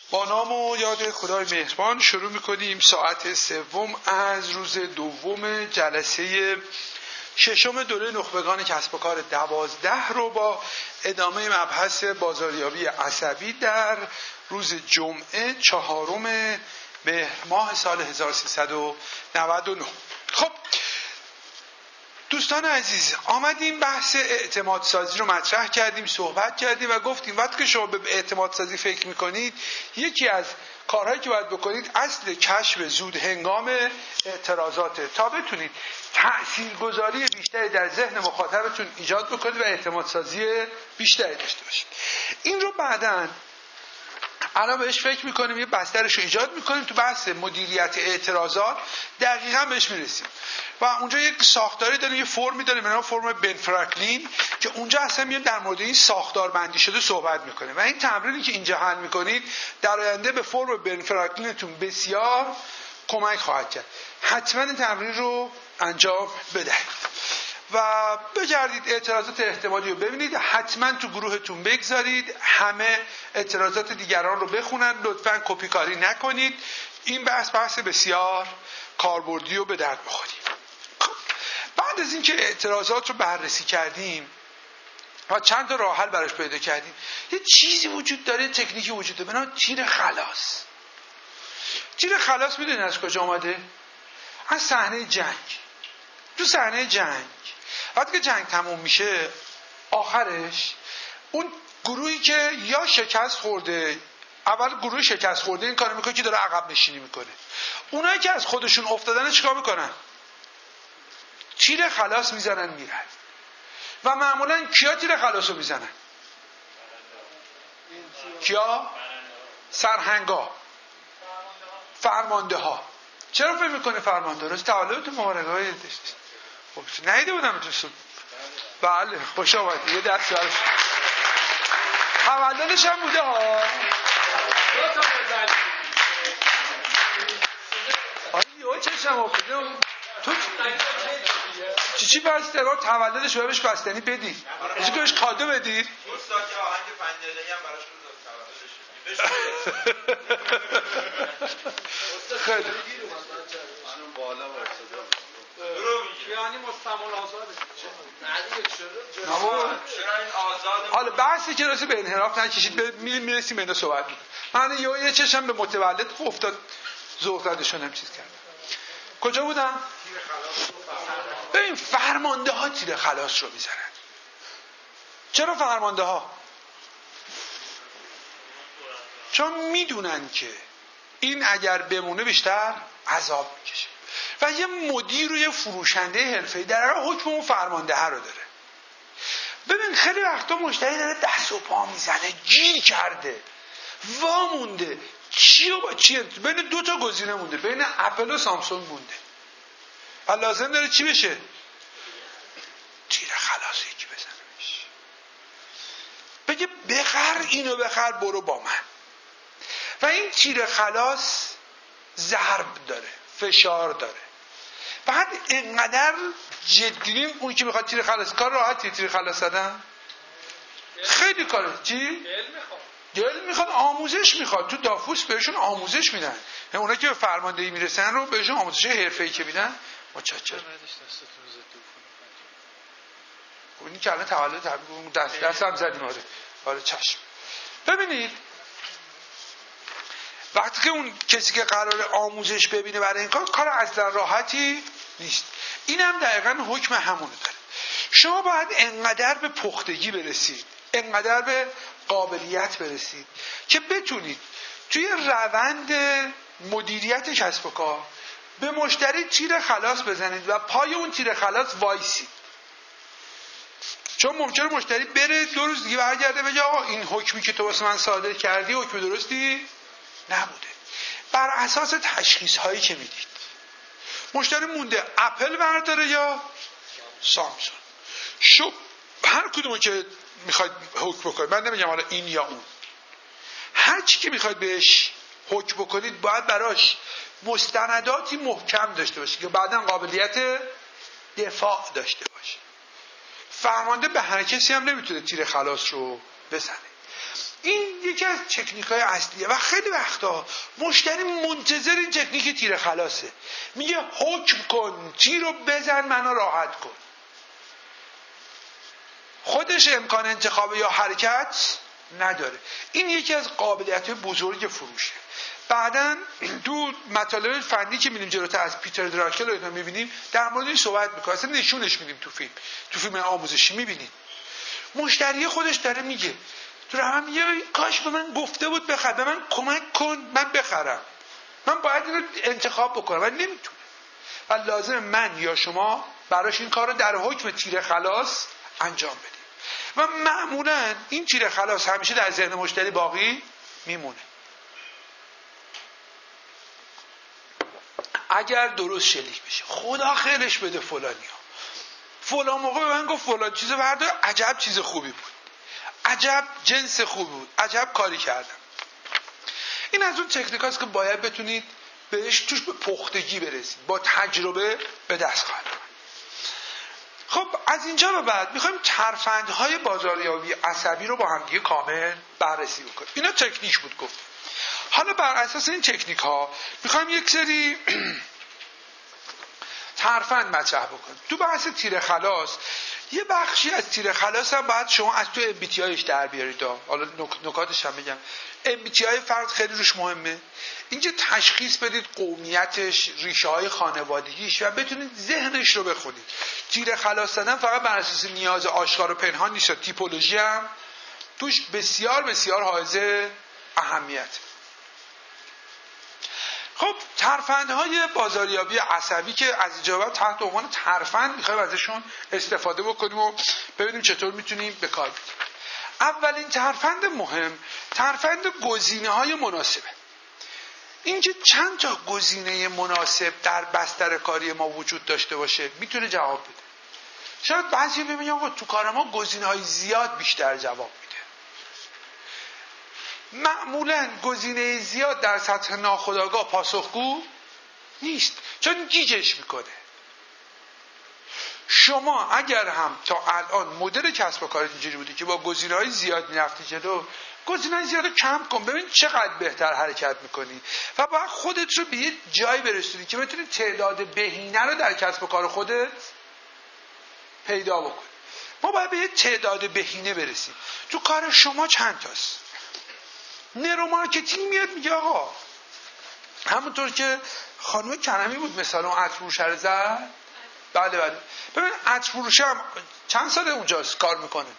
با نام و یاد خدای مهربان شروع میکنیم ساعت سوم از روز دوم جلسه ششم دوره نخبگان کسب و کار 12 رو با ادامه مبحث بازاریابی عصبی در روز جمعه 4 مهر ماه سال 1399. خب دوستان عزیز، آمدیم بحث اعتماد سازی رو مطرح کردیم، صحبت کردیم و گفتیم وقتی که شما به اعتماد سازی فکر میکنید یکی از کارهایی که باید بکنید اصل کشف زود هنگام اعتراضاته تا بتونید تاثیرگذاری بیشتری در ذهن مخاطبتون ایجاد بکنید و اعتماد سازی بیشتری داشته باشید. این رو بعداً الان بهش فکر میکنیم، یه بسترش رو ایجاد میکنیم تو بحث مدیریت اعتراضات دقیقاً بهش میرسیم و اونجا یک ساختاری داریم، یه فرمی داریم به نام فرم بن فرانکلین که اونجا اصلا میاد در مورد این ساختار بندی شده صحبت میکنه و این تمرینی که اینجا حل میکنید در آینده به فرم بن فرانکلینتون بسیار کمک خواهد کرد. حتما این تمرین رو انجام بدهید و بگردید اعتراضات احتمالی رو ببینید، حتما تو گروهتون بگذارید، همه اعتراضات دیگران رو بخونن، لطفاً کپی کاری نکنید. این بحث بسیار کاربردی و به درد بخوریم. بعد از اینکه اعتراضات رو بررسی کردیم و چند تا راه حل براش پیدا کردیم، یه چیزی وجود داره، تکنیکی وجود داره به نام تیر خلاص. تیر خلاص میدونید از کجا اومده؟ از صحنه جنگ. تو صحنه جنگ وقتی که جنگ تموم میشه، آخرش اون گروهی که یا شکست خورده، اول گروه شکست خورده این کارو میکنه که داره عقب نشینی میکنه، اونایی که از خودشون افتادن چیکار میکنن؟ تیر خلاص میزنن میرن. و معمولا کیا تیر خلاص رو میزنن؟ کیا؟ سرهنگا، فرمانده ها. چرا فکر میکنه فرمانده ها؟ تولدتون مبارک های داشتید. خب نیده بودم تو صبح. بله خوش آمدید، یه دست برش تولدش هم بوده ها. آیه چشم آفده تو چی بسته رو تولدش رو بهش بستنی بدید، چی که بهش کادو بدید. استاد که آهنگ پنجره‌ای هم براش تولدش خیلی بالا واسه یعنی مستعمل آزاده. حالا بحثی که راستی به انحراف نکشید، میرسیم به اینا صحبت میکنم. من یه چشم به متولد افتاد، ذوق زدشون هم چیز کردم. کجا بودم؟ ببین فرمانده ها تیر خلاص رو میزنن. چرا فرمانده ها؟ چون میدونن که این اگر بمونه بیشتر عذاب میکشه و یه مدیر و یه فروشنده حرفه‌ای در حکم اون فرمانده ها رو داره. ببین خیلی وقتا مشتری داره دست و پا میزنه، گیر کرده، وامونده، چی و با چیه، بین دو تا گزینه مونده، بین اپل و سامسونگ مونده و لازم داره چی بشه؟ تیر خلاص یکی بزنمش، بگه بخر اینو، بخر برو با من. و این تیر خلاص ضرب داره، فشار داره. بعد اینقدر جدییم اون که میخواد تیر خلاص، کار راحتی تیر خلاص زدن؟ خیلی کاره. چی؟ دل میخواد، آموزش میخواد. تو دافوس بهشون آموزش میدن، اونا که به فرماندهی میرسن رو بهشون آموزش حرفه‌ای که میدن. متشکرم. اونی که الان تولد تبریک دست هم زدیم. آره چشم. ببینید وقتی که اون کسی که قراره آموزش ببینه برای این کار اصلا راحتی نیست. این هم دقیقا حکم همونه داره. شما باید انقدر به پختگی برسید، انقدر به قابلیت برسید که بتونید توی روند مدیریت کسب و کار به مشتری تیر خلاص بزنید و پای اون تیر خلاص وایسید. چون ممکنه مشتری بره 2 روز دیگه برگرده بگه آقا این حکمی که تو واسه من صادر کردی حکم درستی نبوده. بر اساس تشخیص هایی که میدید مشتری مونده اپل برداره یا سامسونگ. هر کدومو که میخواید حکم بکنید، من نمیگم حالا این یا اون، هر چی که میخواید بهش حکم بکنید باید براش مستنداتی محکم داشته باشید که بعداً قابلیت دفاع داشته باشه. فرمانده به هر کسی هم نمیتونه تیر خلاص رو بزنه. این یکی از تکنیک‌های اصلیه و خیلی وقتا مشتری منتظر این تکنیک تیر خلاصه، میگه حکم کن، تیر رو بزن، منو راحت کن. خودش امکان انتخاب یا حرکت نداره. این یکی از قابلیت‌های بزرگ فروشه. بعداً تو مطالب فنی که می‌بینیم جلوتر از پیتر دراکل رو می‌بینیم در مورد این صحبت می‌کنه، اصلا نشونش میدیم تو فیلم آموزشی می‌بینیم مشتری خودش داره میگه تو هم میگه کاش به من گفته بود بخر، به من کمک کن من بخرم، من باید اینو انتخاب بکنم ولی نمیتونه و لازم من یا شما براش این کار رو در حکم تیر خلاص انجام بدیم و معمولا این تیر خلاص همیشه در ذهن مشتری باقی میمونه. اگر درست شلیک بشه خدا خیرش بده فلان موقع به من گفت فلان چیزو بردار، عجب چیز خوبی بود، عجب جنس خوبی بود، عجب کاری کردم. این از اون تکنیکاست که باید بتونید بهش توش به پختگی برسید، با تجربه به دست خواهید آورد. خب از اینجا به بعد میخوایم ترفندهای بازاریابی عصبی رو با هم دیگه کامل بررسی بکنیم. اینا تکنیک بود گفت. حالا بر اساس این تکنیک ها میخوایم یک سری ترفند مطرح بکنیم. تو بحث تیر خلاص یه بخشی از تیر خلاص هم باید شما از تو MBTIش در بیارید. حالا نکاتش هم بگم. MBTI فرد خیلی روش مهمه. اینجا تشخیص بدید قومیتش، ریشه های خانوادگیش و بتونید ذهنش رو بخونید. تیر خلاص دادن فقط بر اساس نیاز آشکار و پنهان نیست، تیپولوژی هم توش بسیار بسیار حائز اهمیت. خب ترفندهای بازاریابی عصبی که از اینجا بعد تحت عنوان ترفند میخوایم ازشون استفاده بکنیم و ببینیم چطور میتونیم به کار بگیریم. اولین ترفند مهم ترفند گزینه‌های مناسبه. اینکه چند تا گزینه مناسب در بستر کاری ما وجود داشته باشه میتونه جواب بده. شاید بعضی ببینن آقا تو کار ما گزینه‌های زیاد بیشتر جواب میده. معمولاً گزینه زیاد در سطح ناخودآگاه پاسخگو نیست چون گیجش میکنه. شما اگر هم تا الان مدل کسب و کارت اینجوری بودی که با گزینه‌های زیاد میرفتی جلو، گزینه‌های زیاد رو کم کن، ببین چقدر بهتر حرکت میکنی و باید خودت رو به یه جایی برسونی که بتونی تعداد بهینه رو در کسب و کار خودت پیدا بکنی. ما باید به یه تعداد بهینه برسیم. تو کار شما چند تاست؟ نرو مارکتینگ میاد میگه آقا همونطور که خانم کرمی بود مثلا اون عطر فروشه رو زد. بله ببین عطر فروشه هم چند ساله اونجاست کار میکنه؟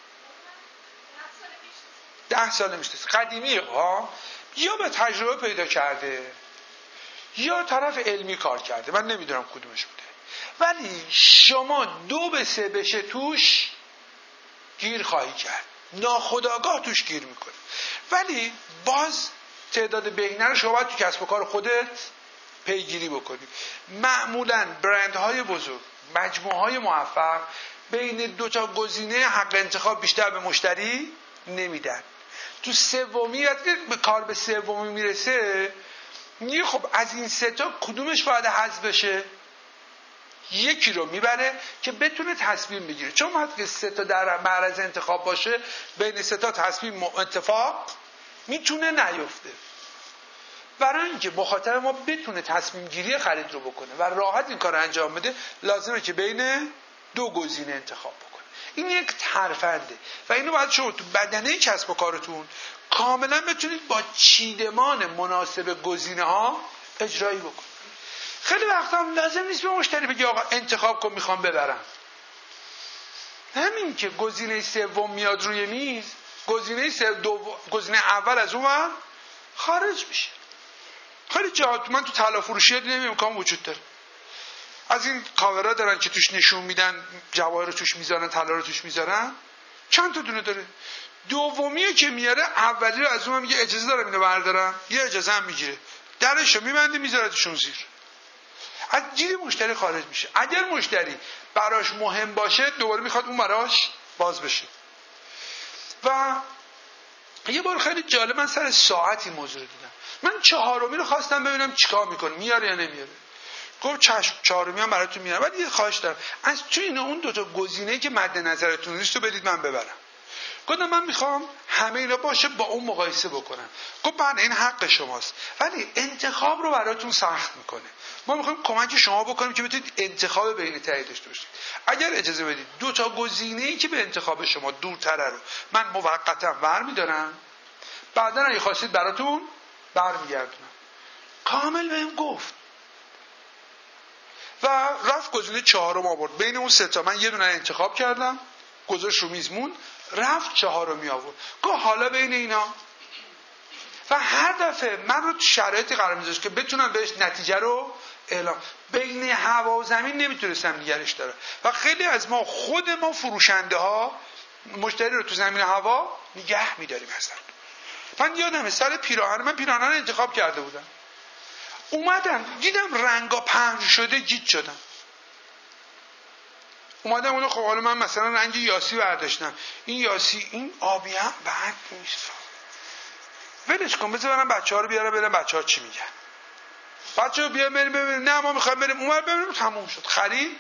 10 ساله میشته. قدیمیه ها. یا به تجربه پیدا کرده یا طرف علمی کار کرده، من نمیدونم کدومش بوده، ولی شما 2 به 3 بشه توش گیر خواهی کرد، ناخودآگاه توش گیر میکنه. ولی باز تعداد بهینه رو شما باید تو کسب و کار خودت پیگیری بکنی. معمولاً برندهای بزرگ، مجموعهای موفق بین 2 تا گزینه حق انتخاب بیشتر به مشتری نمیدن. تو سومی وقتی به کار به سومی میرسه میگه خب از این 3 تا کدومش باید حذف بشه؟ یکی رو میبره که بتونه تصمیم بگیره، چون وقتی 3 تا در معرض انتخاب باشه بین 3 تا تصمیم اتفاق میتونه نیفته. برای اینکه مخاطب ما بتونه تصمیم گیری خرید رو بکنه و راحت این کار انجام بده لازمه که بین 2 گزینه انتخاب بکنه. این یک ترفنده و اینو باید شما تو بدنه کسب و کارتون کاملا بتونید با چیدمان مناسب گزینه ها اجرایی بکنید. خیلی وقتا هم لازم نیست به مشتری بگی آقا انتخاب کن میخوام ببرم. همین که گزینه سوم میاد روی میز، گزینه اول از اون خارج میشه. خیلی جاها من تو طلا فروشی دیدم امکان وجود داره. از این کاورا دارن که توش نشون میدن جواهر رو توش میذارن، طلا رو توش میذارن. چند تا دونه داره. دومیه که میاره اولی رو از اون میگه اجازه دارم اینو بردارم، یه اجازه هم میگیره، درشو میبنده میذارتشون زیر. از جیب مشتری خارج میشه. اگر مشتری براش مهم باشه دوباره میخواد اون براش باز بشه. و یه بار خیلی جالب من سر ساعت این موضوع رو دیدم. من 4می رو خواستم ببینم چیکار میکنه، میاره یا نمیاره. گفت چشم 4می هم براتون میارم، ولی یه خواهش دارم از تو اینا اون 2 تا گزینه‌ای که مد نظرتون نیست رو بدید من ببرم. گفتم من میخوام همه اینا باشه با اون مقایسه بکنم. گفت من این حق شماست، ولی انتخاب رو براتون سخت میکنه. ما میخوایم کمک شما بکنیم که بتونید انتخاب بین تایی داشته باشید. اگر اجازه بدید دو تا گزینه‌ای که به انتخاب شما دورتره رو من موقتا برمی‌دارم، بعدا اگه خواستید براتون برمیگردونم. کامل بهم گفت و رفت گزینه 4 آورد. بین اون 3 تا من یه دونه انتخاب کردم، گذاشت رو میزمون، رفت 4 آورد. گفت حالا بین اینا، و هر دفعه من رو تو شرایطی قرار میذاشت که بتونم بهش نتیجه رو اعلام. بین هوا و زمین نمیتونستم نگرش دارم و خیلی از ما خود ما فروشنده ها مشتری رو تو زمین هوا نگه میداریم. اصلا من یادمه سر پیراهن، من پیراهن رو انتخاب کرده بودم، اومدم دیدم رنگا پنج شده، گیج شدم. اومدم اونو، خب حالا من مثلا رنگ یاسی برداشتم، این یاسی این آبی هم بعد نیست، ولش کن بذار برم بچه‌ها رو بیارم ببینم بچه‌ها چی میگن. بچه‌ها بیا بریم ببینیم، نه ما می‌خوایم بریم اونور ببینیم. تموم شد، خرید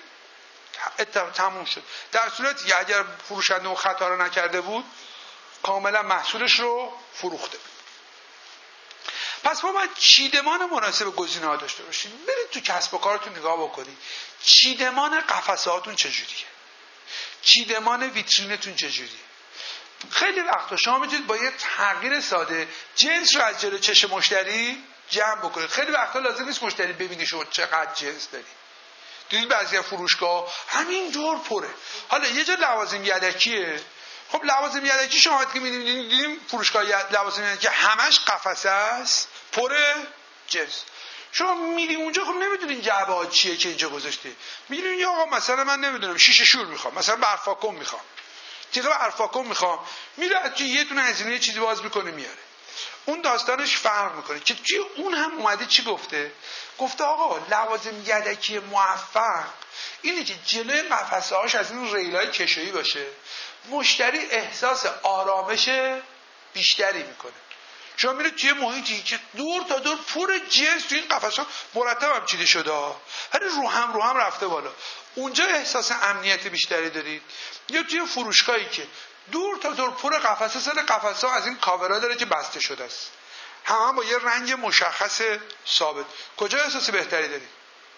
تموم شد. در صورتی که اگر فروشنده اون خطا رو نکرده بود کاملا محصولش رو فروخته بود. پس ما باید چیدمان مناسب گزینه‌ها داشته باشیم. برید تو کسب و کارتون نگاه بکنید، چیدمان قفسه‌هاتون چجوریه، چیدمان ویترینتون چجوریه. خیلی وقتا شما میتونید با یه تغییر ساده جنس رو از جلوی چشم مشتری جمع بکنید. خیلی وقتا لازم نیست مشتری ببینه شما چقدر جنس دارید. دیدید بعضی فروشگاه همین دور پره. حالا یه جا لوازم یدکیه، خب لوازم یدکی شما وقتی می‌بینید فروشگاه لوازم یدکی همش قفسه است، پره جنس. شما میری اونجا، خب نمیدونین جعبه ها چیه که اینجا گذاشته. میگین یا آقا مثلا من نمیدونم شیشه شور میخوام، مثلا برفاکم میخوام، تیغ برفاکم میخوام، میره تو یه دونه از اینا چیزی باز میکنه میاره. اون داستانش فرق میکنه که توی اون هم اومده چی گفته؟ گفته آقا لوازم یدکی موفق اینه که جلوی قفسه هاش از این ریلای کشویی باشه، مشتری احساس آرامش بیشتری میکنه. شما میرید توی محیطی که دور تا دور پر جنس توی این قفس‌ها مرتب هم چیده شده، ولی رو هم رفته بالا، اونجا احساس امنیت بیشتری دارید. یا توی فروشگاهی که دور تا دور پر قفسه، سر قفس‌ها از این کاورا داره که بسته شده است، هم با یه رنگ مشخص ثابت، کجا احساس بهتری دارید؟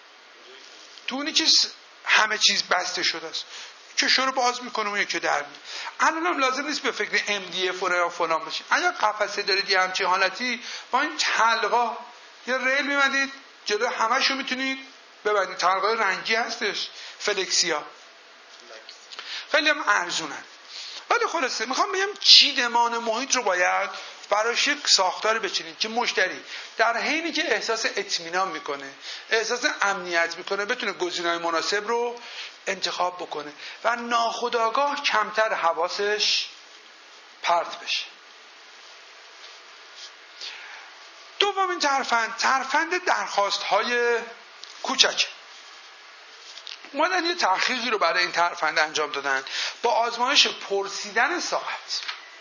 تو اونی که همه چیز بسته شده است، کشو رو باز میکنه اون یکی در میاد. الان هم لازم نیست به فکر MDF و فلان باشید. اگر قفسه دارید یه همچین حالتی، با این تلقا یه ریل میبندید جلو، همشو میتونید ببندید. تلقای رنگی هستش، فلکسیا، خیلی هم ارزونن. ولی خلاصه میخوام بگم چیدمان محیط رو باید براش یک ساختاری بچینید که مشتری در حینی که احساس اطمینان میکنه، احساس امنیت میکنه، بتونه گزینه‌های مناسب رو انتخاب بکنه و ناخودآگاه کمتر حواسش پرت بشه. دومین ترفند درخواست‌های کوچک. اومدن یه تحقیقی رو برای این ترفند انجام دادن با آزمایش پرسیدن ساعت.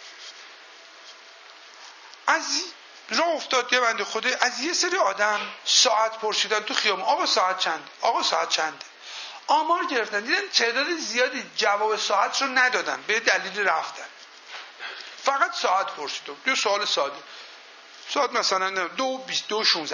از راه افتاد یه بنده خدا از یه سری آدم ساعت پرسیدن تو خیابون، آقا ساعت چنده، آقا ساعت چنده. آمار گرفتن، دیدن تعداد زیادی جواب ساعت رو ندادن، به دلیل رفتن. فقط ساعت پرسیدن، یه سوال ساده، ساعت مثلا 2:16.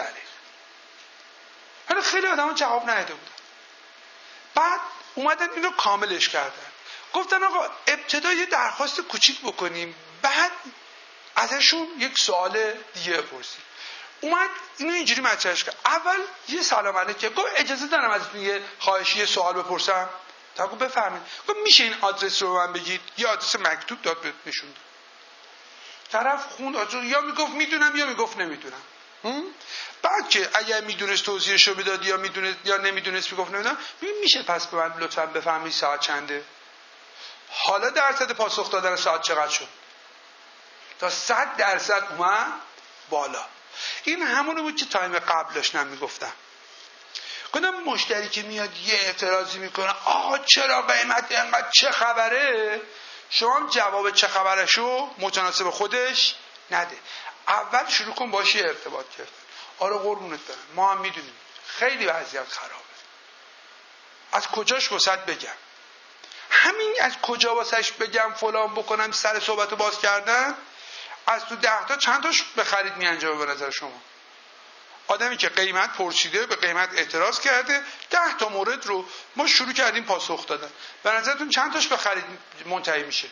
ولی خیلی آدم جواب نداده بودن. بعد اومدن اینو کاملش کردن، گفتن آقا ابتدا یه درخواست کوچیک بکنیم، بعد ازشون یک سوال دیگه بپرسیم. اومد اینو اینجوری مطرحش کرد. اول یه سلام علیکم، گفت اجازه دارم ازتون یه خواهشی یه سوال بپرسم؟ تا گفت بفرمایید. گفت میشه این آدرس رو به من بگید؟ یه آدرس مکتوب داد بهت نشون داد. طرف خوند آدرس، یا میگفت میدونم یا میگفت نمیدونم. بعد که اگر میدونست توضیحش رو میداد یا میدونست یا نمیدونست میگفت نمیدونم، میشه پس به من لطفا بفهمید ساعت چنده؟ حالا درصد پاسخ دادن ساعت چقدر شد؟ تا 100% اومد بالا. این همونه بود که تایم قبل داشتم میگفتم. گفتم مشتری که میاد یه اعتراضی میکنه، آقا چرا قیمت اینقدر، چه خبره؟ شما هم جواب چه خبرشو متناسب خودش نده. اول شروع کن باشه ارتباط گرفتن. آره قربونت برم، ما هم میدونیم خیلی وضعیت خرابه. از کجاش وسط بگم؟ همین از کجا واسش بگم فلان بکنم سر صحبتو باز کردن، از تو 10 تا چند تاش به خرید میانجامه به نظر شما؟ آدمی که قیمت پرسیده به قیمت اعتراض کرده 10 تا مورد رو ما شروع کردیم پاسخ دادن، به نظرتون چند تاش به خرید منتهی میشه؟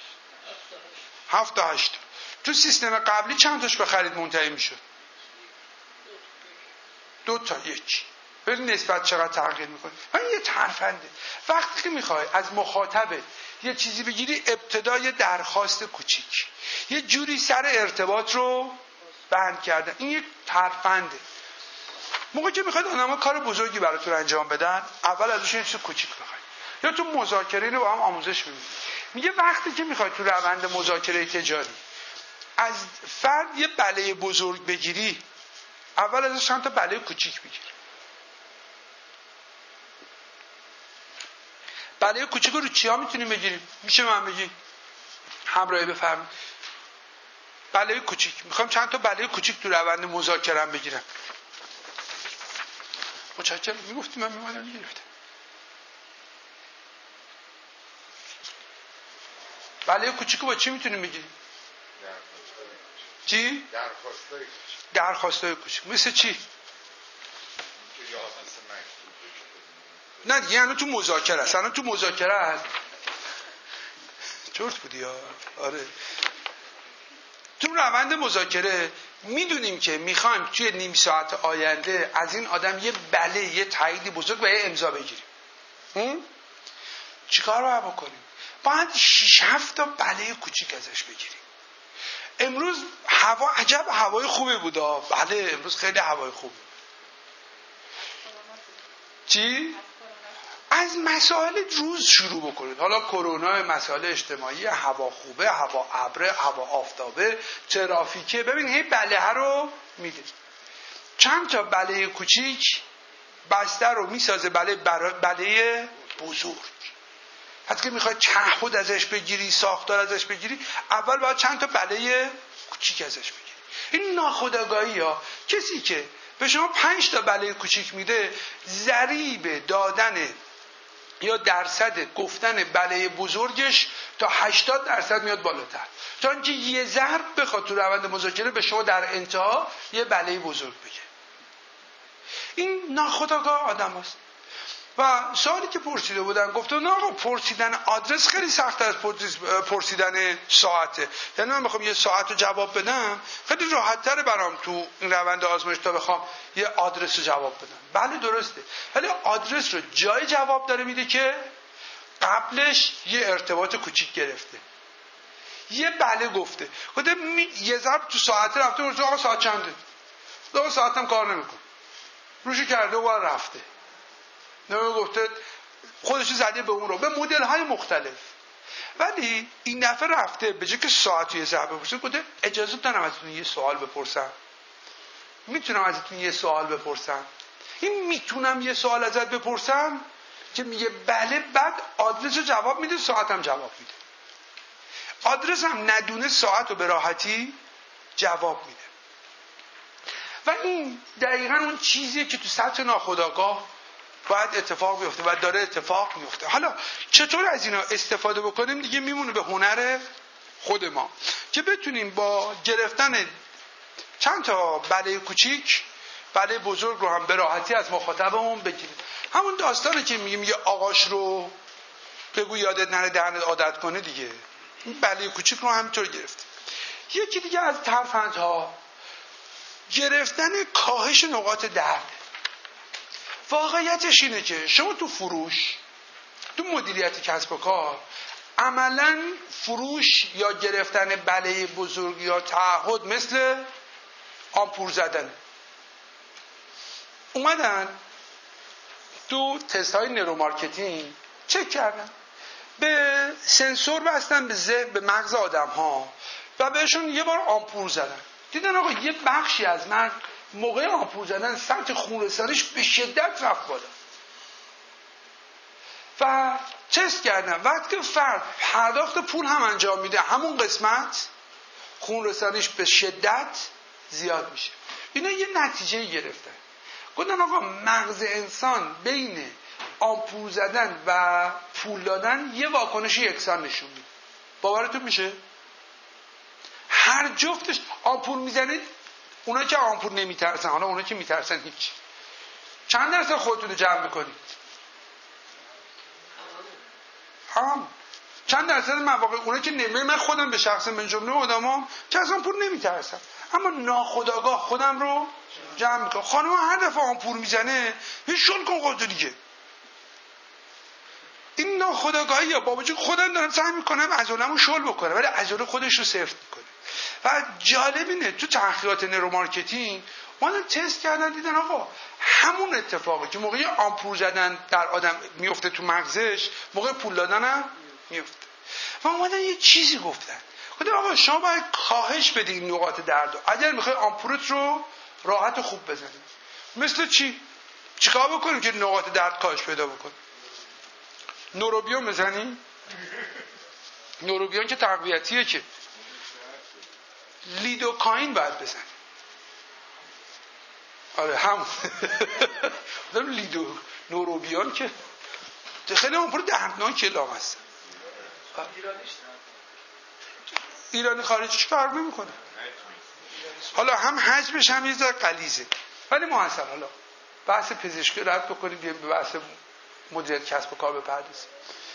7 تا 8. تو سیستم قبلی چند تاش به خرید منتهی میشه؟ 2 تا 1. ببین نسبت چقدر تغییر میکنه. این یه ترفنده. وقتی که میخوای از مخاطب یه چیزی بگیری، ابتدای درخواست کوچیک یه جوری سر ارتباط رو بند کردن، این یه ترفنده. موقعی که میخواید آدم‌ها کار بزرگی براتون انجام بدن، اول ازشون یه چیز کوچیک بخواید. یا تو مذاکره اینو با هم آموزش میدید. میگه وقتی که میخواید تو روند مذاکره تجاری از فرد یه بله بزرگ بگیری، اول ازش چند تا بله کوچیک بگیر. بله کوچیک رو چیا میتونیم بگیریم؟ میشه من بگی همراهی بفرمایید. بله کوچیک، میخوام چند تا بله کوچیک تو روند مذاکره‌ام بگیرم. متشکرم. میگفتی من میومدم میگرفتم. بله کوچیکو با چی میتونیم بگیریم؟ چی؟ درخواستای کوچیک. مثل چی؟ نه دیگه الان تو مذاکره است. الان تو مذاکره است. چرت بودی ها. آره. تو روند مذاکره میدونیم که میخوایم توی نیم ساعت آینده از این آدم یه بله، یه تایید بزرگ و یه امضا بگیریم. چیکار باید بکنیم؟ باید 6-7 تا بله کوچیک ازش بگیریم. امروز هوا عجب هوای خوبی بود. بله امروز خیلی هوای خوبی. چی؟ از مسائل روز شروع بکنید. حالا کرونا، مسائل اجتماعی، هوا خوبه، هوا ابره، هوا آفتابه، ترافیکه. ببین هی بله ها رو میده. چند تا بله کوچیک بسته رو میسازه بله بزرگ. حتی که میخوای تعهد ازش بگیری، ساختار ازش بگیری، اول باید چند تا بله کوچیک ازش بگیری. این ناخودآگاهی ها. کسی که به شما 5 تا بله کوچیک میده، ضریب دادن یا درصد گفتن بله بزرگش تا 80% میاد بالاتر، تا اینکه یه ضرب بخواد تو روند مذاکره به شما در انتها یه بله بزرگ بگه. این ناخودآگاه آدم هست. و سوالی که پرسیده بودن گفتم نه آقا پرسیدن آدرس خیلی سخت‌تر از پرسیدن ساعته. یعنی من بخوام یه ساعت رو جواب بدم خیلی راحت‌تره برام تو این روند آزمایش تا بخوام یه آدرس رو جواب بدم. بله درسته، ولی آدرس رو جای جواب داره میده که قبلش یه ارتباط کوچیک گرفته، یه بله گفته، یه ضرب تو ساعت رفته و آقا ساعت چنده؟ آقا ساعتم کار نمیکنه، روشی کرده و رفته. نمیگه گفته خودش زده به اون رو به مدل های مختلف. ولی این دفعه رفته به جای که ساعت یه ضرب بپرسه گفته اجازه دارم ازتون یه سوال بپرسم؟ میتونم ازتون یه سوال بپرسم؟ این میتونم یه سوال ازت بپرسم که میگه بله، بعد آدرس رو جواب میده، ساعتم جواب میده. آدرس هم ندونه ساعت رو به راحتی جواب میده. و این دقیقا اون چیزیه که تو سطح ناخودآگاه باید اتفاق بیفته و داره اتفاق میفته. حالا چطور از اینا استفاده بکنیم دیگه میمونه به هنر خود ما که بتونیم با گرفتن چند تا بله کوچیک بله بزرگ رو هم به راحتی از مخاطبمون بگیریم. همون داستانه که میگیم یه آقاش رو بگو یادت نره دهنت عادت کنه دیگه. این بله کوچیک رو همینطور گرفتیم. یکی دیگه از ترفندها گرفتن کاهش نقاط درد. واقعیتش اینه که شما تو فروش، تو مدیریت کسب و کار، عملاً فروش یا گرفتن بله بزرگ یا تعهد مثل آمپور زدن. اومدن تو تست های نورومارکتینگ چک کردن، به سنسور بستن به مغز آدم ها و بهشون یه بار آمپور زدن. دیدن آقا یه بخشی از مغز موقع آمپور زدن سطح خونرسانیش به شدت رفت بالا. و تست کردن وقتی که فرد پرداخت پول هم انجام میده همون قسمت خونرسانیش به شدت زیاد میشه. اینا یه نتیجه گرفتن. گفتن آقا مغز انسان بین آمپول زدن و پول دادن یه واکنش یکسان نشون میده. باورتون میشه؟ هر جفتش آمپول میزنید، اونا که آمپول نمیترسن، حالا اونا که میترسن هیچ. چند درصد خودتون رو جمع میکنید؟ چند درصد مواقع اونا که من خودم به شخص من جمله آدمام که از آمپول نمیترسم، اما ناخودآگاه خودم رو جمع میکنم. خانم هر دفعه آمپول میزنه یه شل کن خودتو دیگه. این ناخودآگاهی یا با وجود خودم دارم سعی میکنم عضله‌مو شل بکنم ولی عضله خودش رو سفت میکنه. و جالب اینه تو تحقیقات نورومارکتینگ اومدن تست کردن دیدن آقا همون اتفاقی که موقع آمپول زدن در آدم میفته تو مغزش موقع پول دادن هم میفته. و اومدن یه چیزی گفتن آقا شما باید کاهش بدی این نقاط درد اگر میخوای آمپولت رو راحت و خوب بزنی. مثل چی؟ چیکار بکنیم که نقاط درد کاهش پیدا بکنه؟ نوروبیون بزنی؟ نوروبیون که تقویتیه که لیدوکاین باید بزنی. آره همون نوروبیون که خیلی آمپول دردناکه لامصب. ایرانی خارجیش فرق نمیکنه. حالا هم حجمش هم یه ذره غلیظه ولی محصل. حالا بحث پزشکی رد بکنیم بیایم به بحث مدیریت کسب و کار بپردازیم.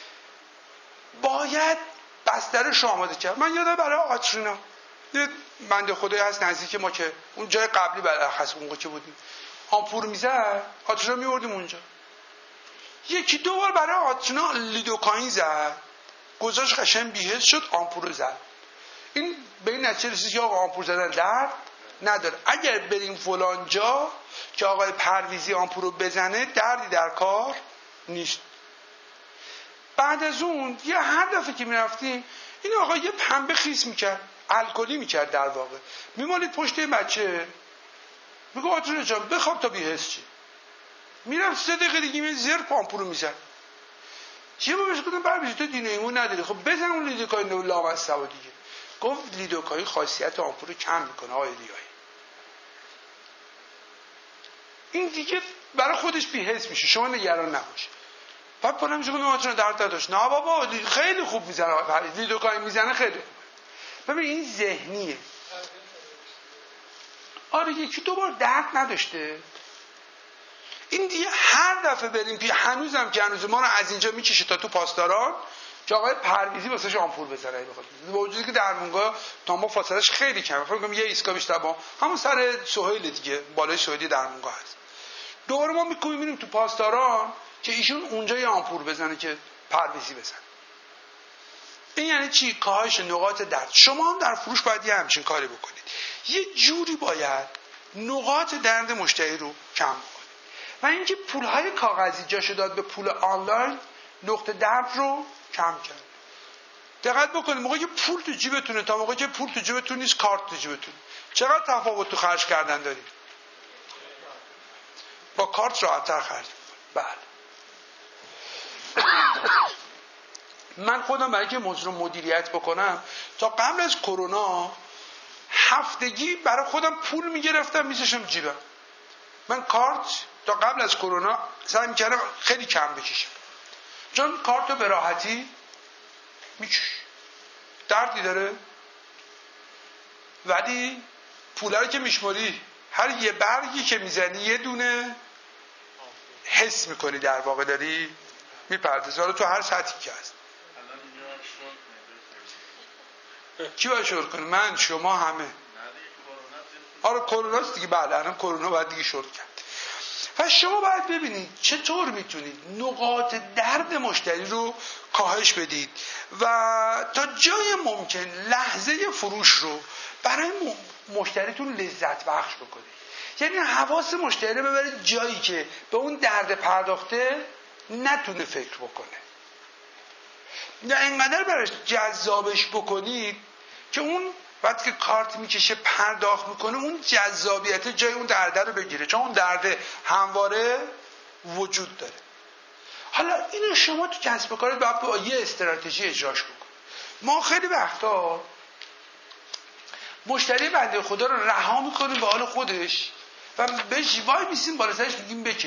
باید بسترش آماده کرد. من یادم برای آترینا یه بنده خدایی هست نزدیک ما که اون جای قبلی برخص اون موقع که بودیم آمپول میزد آترینا میوردیم اونجا. یکی دو بار برای آترینا لیدوکاین زد گذاشت قشنگ بی‌حس شد آمپول زد. این به این نتیجه رسید که آقا آمپول زدن درد نداره. اگر بریم فلان جا که آقای پرویزی آمپول رو بزنه دردی در کار نیست. بعد از اون یه هر دفعه که میرفتیم این آقا یه پنبه خیس میکرد الکلی میکرد در واقع میمالید پشت بچه میگه آترینا جان بخواب تا بی‌حس چی. میرفت 3 دقیقه دیگه می زر آمپول رو میزد. چه بهش گفتم پرویزی تو دین ایمون نداری خب بزن اون لیدوکاین لامصب دیگه. گفت لیدوکاین خاصیت آمپول رو کم میکنه آقای ریایی. این دیگه برای خودش بی‌حس میشه شما نگران نباش. بعد پرم میگم آترینا درد نداشت. نه بابا خیلی خوب میزنه لیدوکاین میزنه خیلی خوبه. ببین این ذهنیه. آره یکی دو بار درد نداشته این دیگه هر دفعه بریم که هنوزم که هنوز ما رو از اینجا میکشه تا تو پاسداران که آقای پرویزی واسش آمپول بزنه بخواد. با وجودی که درمونگاه تا ما فاصلهش خیلی کمه فکر کنم یه ایسکا بیشتر با همون سر سهیل دیگه بالای سهیلی درمونگاه هست. دوباره ما میریم تو پاسداران که ایشون اونجا یه آمپول بزنه که پرویزی بزنه. این یعنی چی؟ کاهش نقاط درد. شما هم در فروش باید یه همچین کاری بکنید. یه جوری باید نقاط درد مشتری رو کم بکنید. و اینکه پولهای کاغذی جاشو داد به پول آنلاین نقطه درد رو کم کرد. دقت بکنید موقعی که پول تو جیبتونه تا موقعی که پول تو جیبتون نیست کارت تو جیبتونه چقدر تفاوت تو خرج کردن دارید؟ با کارت راحت‌تر خرج می‌کنید. بله. من خودم برای که موضوع رو مدیریت بکنم تا قبل از کرونا هفتگی برای خودم پول میگرفتم میذاشتم جیبم. من کارت تا قبل از کرونا سعی میکردم خیلی کم بکشم چون کارتو به راحتی میکش دردی داره ولی پوله رو که میشماری هر یه برگی که میزنی یه دونه حس میکنی در واقع داری میپردازی. حالا تو هر سطحی که هست کی باید شورت کنه؟ من شما همه. آره کروناست دیگه. بعد الان کرونا باید دیگه شورت کرد. و شما باید ببینید چطور میتونید نقاط درد مشتری رو کاهش بدید و تا جای ممکن لحظه فروش رو برای مشتریتون لذت بخش بکنید. یعنی حواس مشتری رو ببرید جایی که به اون درد پرداخته نتونه فکر بکنه. نه اینقدر براش جذابش بکنید که اون وقتی که کارت میکشه پرداخت میکنه اون جذابیت جای اون درد رو بگیره چون اون درد همواره وجود داره. حالا اینو شما تو کسب و کارت باید با یه استراتژی اجراش بکن. ما خیلی وقتا مشتری بنده خدا رو رها میکنیم به حال خودش و بهش وای میسیم بالا سرش میگیم بکش.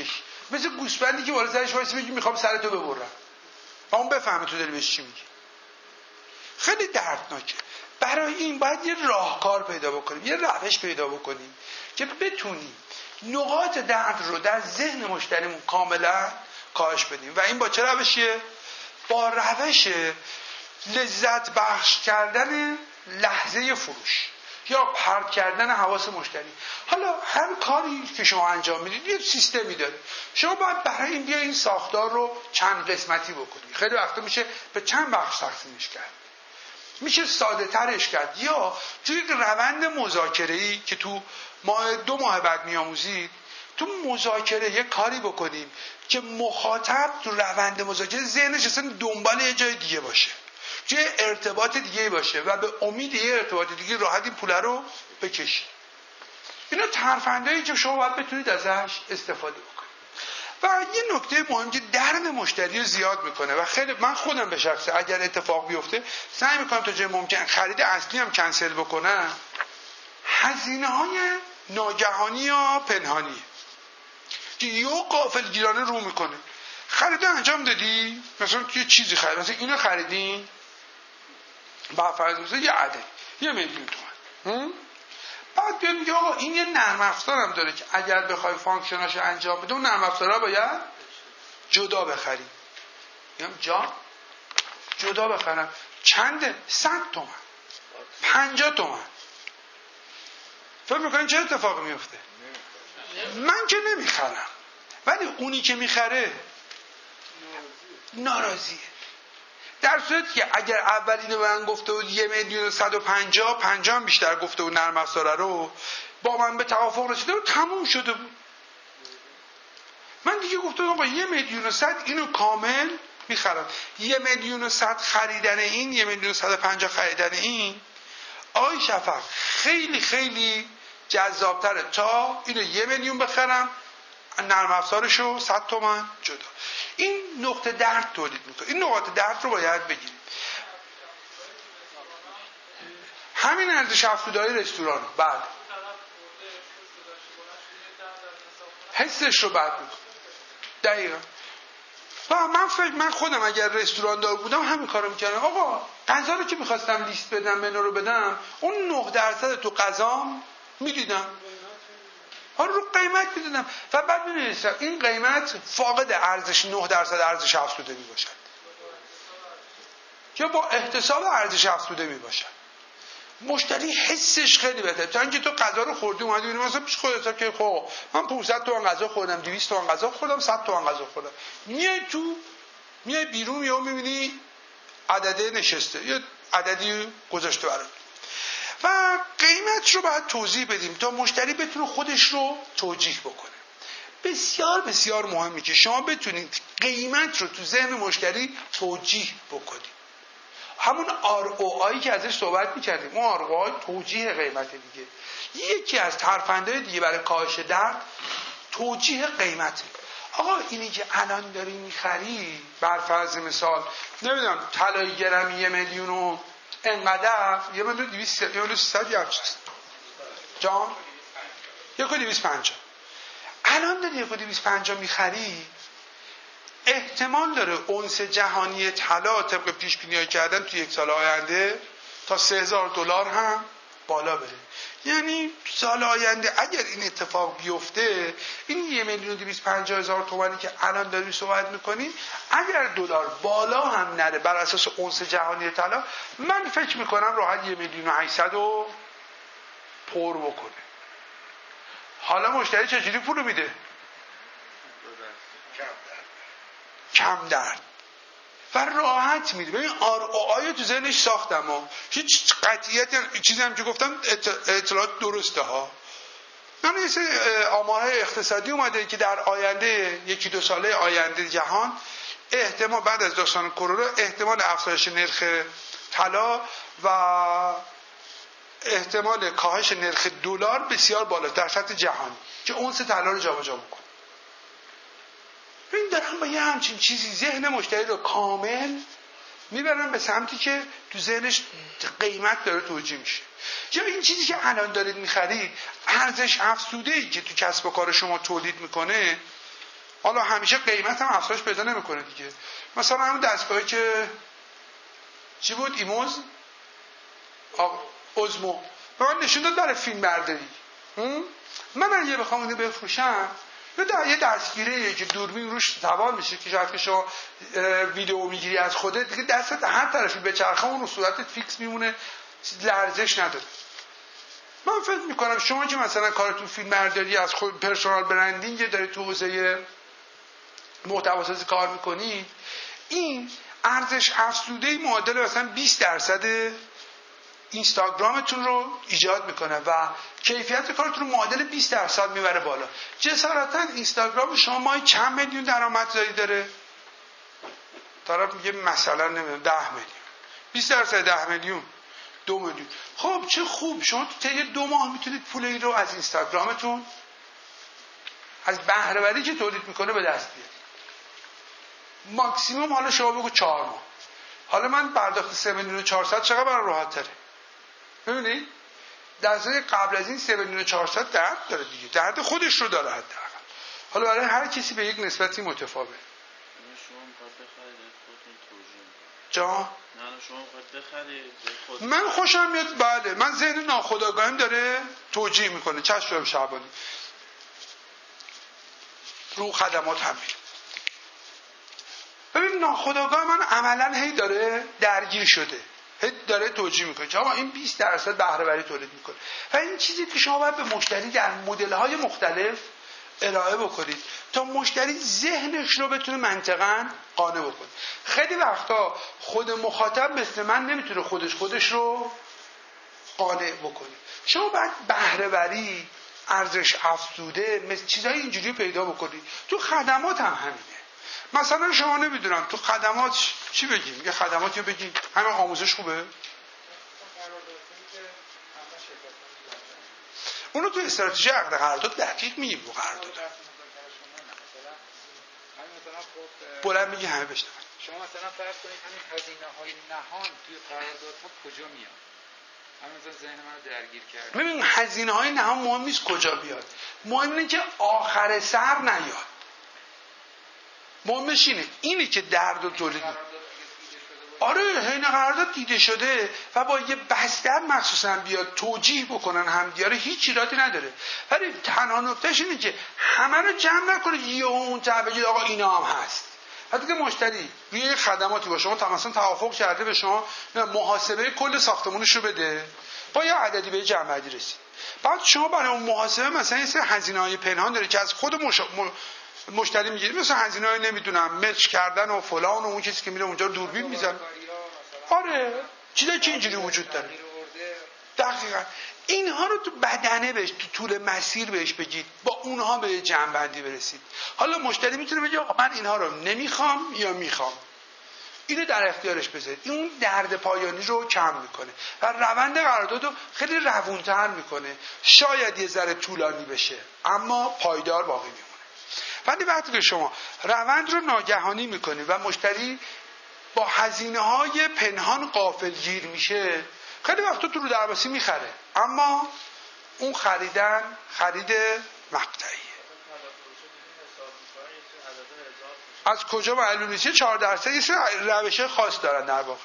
مثل گوسفندی که بالا سرش وایسی بگی میخوام سرتو ببرم و اون بفهمه تو داری بهش چی میگی. خیلی دردناکه. برای این باید یه راهکار پیدا بکنیم، یه روش پیدا بکنیم که بتونیم نقاط درد رو در ذهن مشتریمون کاملا کاهش بدیم. و این با چه روشیه؟ با روش لذت بخش کردن لحظه فروش یا پرت کردن حواس مشتری. حالا هر کاری که شما انجام میدید یه سیستمی داره، شما باید برای این این ساختار رو چند قسمتی بکنید. خیلی وقتا میشه به چند بخش تقسیمش کرد، میشه ساده ترش کرد، یا توی یک روند مذاکره‌ای که تو 2 ماه بعد میآموزید، تو مذاکره یه کاری بکنیم که مخاطب تو روند مذاکره ذهنش اصلا دنبال یه جای دیگه باشه، توی ارتباط دیگه باشه و به امید یه ارتباط دیگه راحت این پول رو بکشید. اینا ترفندایی که شما باید بتونید ازش استفاده بکنید. و یه نکته مهم که درد مشتری رو زیاد میکنه و خیلی من خودم به شخصه اگر اتفاق بیفته سعی میکنم تا جای ممکن خرید اصلی هم کنسل بکنم، هزینه های ناگهانی یا پنهانی که یه غافلگیرانه رو میکنه. خرید انجام دادی، مثلا یه چیزی خرید، مثلا اینو خریدین با فرض مثلا یه عدد 1,000,000 تومان، بعد بیاد میگه آقا این یه نرم افزار هم داره که اگر بخوای فانکشناشو انجام بده اون نرم افزارها باید جدا بخری. میگم جا جدا بخرم چنده؟ 100 تومن 50 تومن. فکر میکنین چه اتفاقی میفته؟ من که نمیخرم، ولی اونی که میخره ناراضیه. در صورتی که اگر اولینو من گفته بود 1,150,000 بیشتر گفته بود نرم افزار رو، با من به توافق رسیده بود، تموم شده بود. من دیگه گفتم آقا 1,100,000 اینو کامل میخرم. 1,100,000 خریدن این، 1,150,000 خریدن این آقای شفق خیلی خیلی جذابتره تا اینو 1,000,000 بخرم نرم افزارشو 100 تومن جدا. این نقطه درد تولید میکنه. این نقاط درد رو باید بگیریم. همین ارزش افزوده‌های رستوران بعد حسش رو بد میکنه. دقیقا. و من خودم اگر رستوران دار بودم همین کارو میکردم. آقا غذا رو که میخواستم لیست بدم منو رو بدم، اون 9% تو غذام میدیدم، رو قیمت میدادم و بعد می‌نوشتم این قیمت فاقد ارزش 9% ارزش افزوده میباشد یا با احتساب ارزش افزوده میباشد. مشتری حسش خیلی بهتره تا اینکه تو غذا رو خوردی اومدی ببینی مثلا پیش خودت که خب من 500 تومن غذا خوردم، 200 تومن غذا خوردم، 100 تومن غذا خوردم، میای بیرون یا میبینی عدده نشسته یا عددی گذاشته برات و قیمت رو باید توضیح بدیم تا مشتری بتونه خودش رو توجیه بکنه. بسیار بسیار مهمه که شما بتونید قیمت رو تو ذهن مشتری توجیه بکنید. همون ROI که ازش صحبت می‌کردیم، اون ROI توجیه قیمت دیگه. یکی از ترفندهای دیگه برای کاهش درد توجیه قیمته. آقا اینی که الان داری می‌خری، بر فرض مثال نمیدونم طلای گرم 1,000,000 و انقدر 1,200,000 1,300,000 هم هست جان 1,250 الان داری 1,250 میخری، احتمال داره اونس جهانی طلا طبق پیش بینی‌ها کردن تو 1 سال آینده تا $3,000 هم بالا بره. یعنی سال آینده اگر این اتفاق بیفته، این 1,250,000 تومانی که الان داریم صحبت میکنیم اگر دلار بالا هم نره بر اساس اونس جهانی طلا، من فکر میکنم راحت 1,800,000 رو پر بکنه. حالا مشتری چجوری پولو میده؟ کم درد و راحت میده. ببین ROI تو ذهنش ساختم ها، هیچ قطعیت چیزی هم که گفتم اطلاعات درسته ها. من یه آمارهای اقتصادی اومده که در آینده 1-2 ساله آینده جهان احتمال بعد از داستان کرونا احتمال افزایش نرخ طلا و احتمال کاهش نرخ دلار بسیار بالا در سطح جهانی که اونس طلا رو جابجا بکنه. این دارن با یه همچین چیزی ذهن مشتری رو کامل میبرن به سمتی که تو ذهنش قیمت داره توجیه میشه. یا این چیزی که الان دارید میخرید ارزش افزوده‌ای که تو کسب و کار شما تولید میکنه حالا همیشه قیمت هم افزایش پیدا نمیکنه دیگه. مثلا همون دستگاهی که چی بود ایموز اوزمو به من نشون داد برای فیلم برداری. من اگه بخوام اینو بفروشم یه دستگیره که دوربین روش سوار میشه که شاید که شما ویدیو میگیری از خودت دیگه دستت هر طرفی بچرخه اون صورتت فیکس میمونه، لرزش نداره. من فکر میکنم شما که مثلا کارتون فیلم برداری از خود پرسونال برندینگ دارید تو حوزه محتواسازی کار میکنید، این ارزش افزوده معادل مثلا 20% اینستاگرامتون رو ایجاد میکنه و کیفیت کارتون رو معادل 20% میبره بالا. جسارتا اینستاگرام شما ماهی چند میلیون درآمدزایی داره؟ طرف میگه مثلا نمیدونم 10 میلیون. 20% 10 میلیون 2 میلیون. خب چه خوب، شما تو طی 2 ماه میتونید پول این رو از اینستاگرامتون از بهره‌وری که تولید میکنه به دست بیارید. ماکسیموم حالا شما بگو 4 ماه. حالا من پرداخت 3 میلیون و 400 چقدر برام راحت تره؟ ببینید در ازای قبل از این 3 میلیون و 400 درد داره دیگه، درد خودش رو داره حداقل. حالا برای هر کسی به یک نسبتی متفاوت. جا من خوشم میاد، بله من ذهن ناخودآگاهیم داره توجیه میکنه. چشم شعبانی رو خدمات همین. ببین ناخودآگاه من عملا هی داره درگیر شده، هی داره توجیه میکنه که آقا این 20% بهره وری تولید میکنه و این چیزی که شما باید به مشتری در مدل‌های مختلف ارائه بکنید تا مشتری ذهنش رو بتونه منطقاً قانع بکنه. خیلی وقتا خود مخاطب مثل من نمیتونه خودش رو قانع بکنه. شما باید بهره وری، ارزش افزوده، مثل چیزای اینجوری پیدا بکنید. تو خدمات هم همینه. مثلا شما نمیدونم تو خدمات چی بگیم؟ یه خدماتی بگیم همه آموزش خوبه؟ اونو تو استراتژی عقد قرارداد دقیق میگیم رو قرارداد. بلند میگی همه بشنون. شما مثلا فرض کنید همین هزینه‌های نهان توی قراردادها کجا میاد؟ همین مثلا ذهن منو درگیر کرد. ببین هزینه‌های نهان مهم نیست کجا بیاد. مهم اینه که آخر سر نیاد. مهمش اینه که درد و تولید. آره حین قرارداد دیده شده و با یه بستر مخصوصا بیاد توجیه بکنن همدیگه هیچ ایرادی نداره. ولی تنها نکتهش اینه که همه رو جمع نکنه یه اون بگید آقا اینا هم هست. حتی که مشتری یه خدماتی با شما مثلا توافق کرده به شما محاسبه کل ساختمونش رو بده، با یه عددی به جمع بندی رسید. بعد شما برای اون محاسبه مثلا یه سری هزینه‌های پنهان داره که از خود مشتری میگیره، مثلا هزینه‌های نمیدونم مچ کردن و فلان و اون کسی که میره اونجا دوربین میزنه. آره چیزایی که اینجوری وجود داره. دقیقاً اینها رو تو بدنه بهش تو طول مسیر بهش بگید، با اونها به جمع بندی برسید. حالا مشتری میتونه بگه آقا من اینها رو نمیخوام یا میخوام. اینو در اختیارش بذارید. این درد پایانی رو کم میکنه و روند قرارداد رو خیلی روونتر میکنه. شاید یه ذره طولانی بشه اما پایدار باقی میمونه. ولی وقتی که شما روند رو ناگهانی میکنید و مشتری با هزینه‌های پنهان غافلگیر میشه، خیلی وقتا تو رو درباسی میخره اما اون خریدن خرید مقطعیه. از کجا معلوم نیست؟ 4% یه روش خاص دارن در واقع.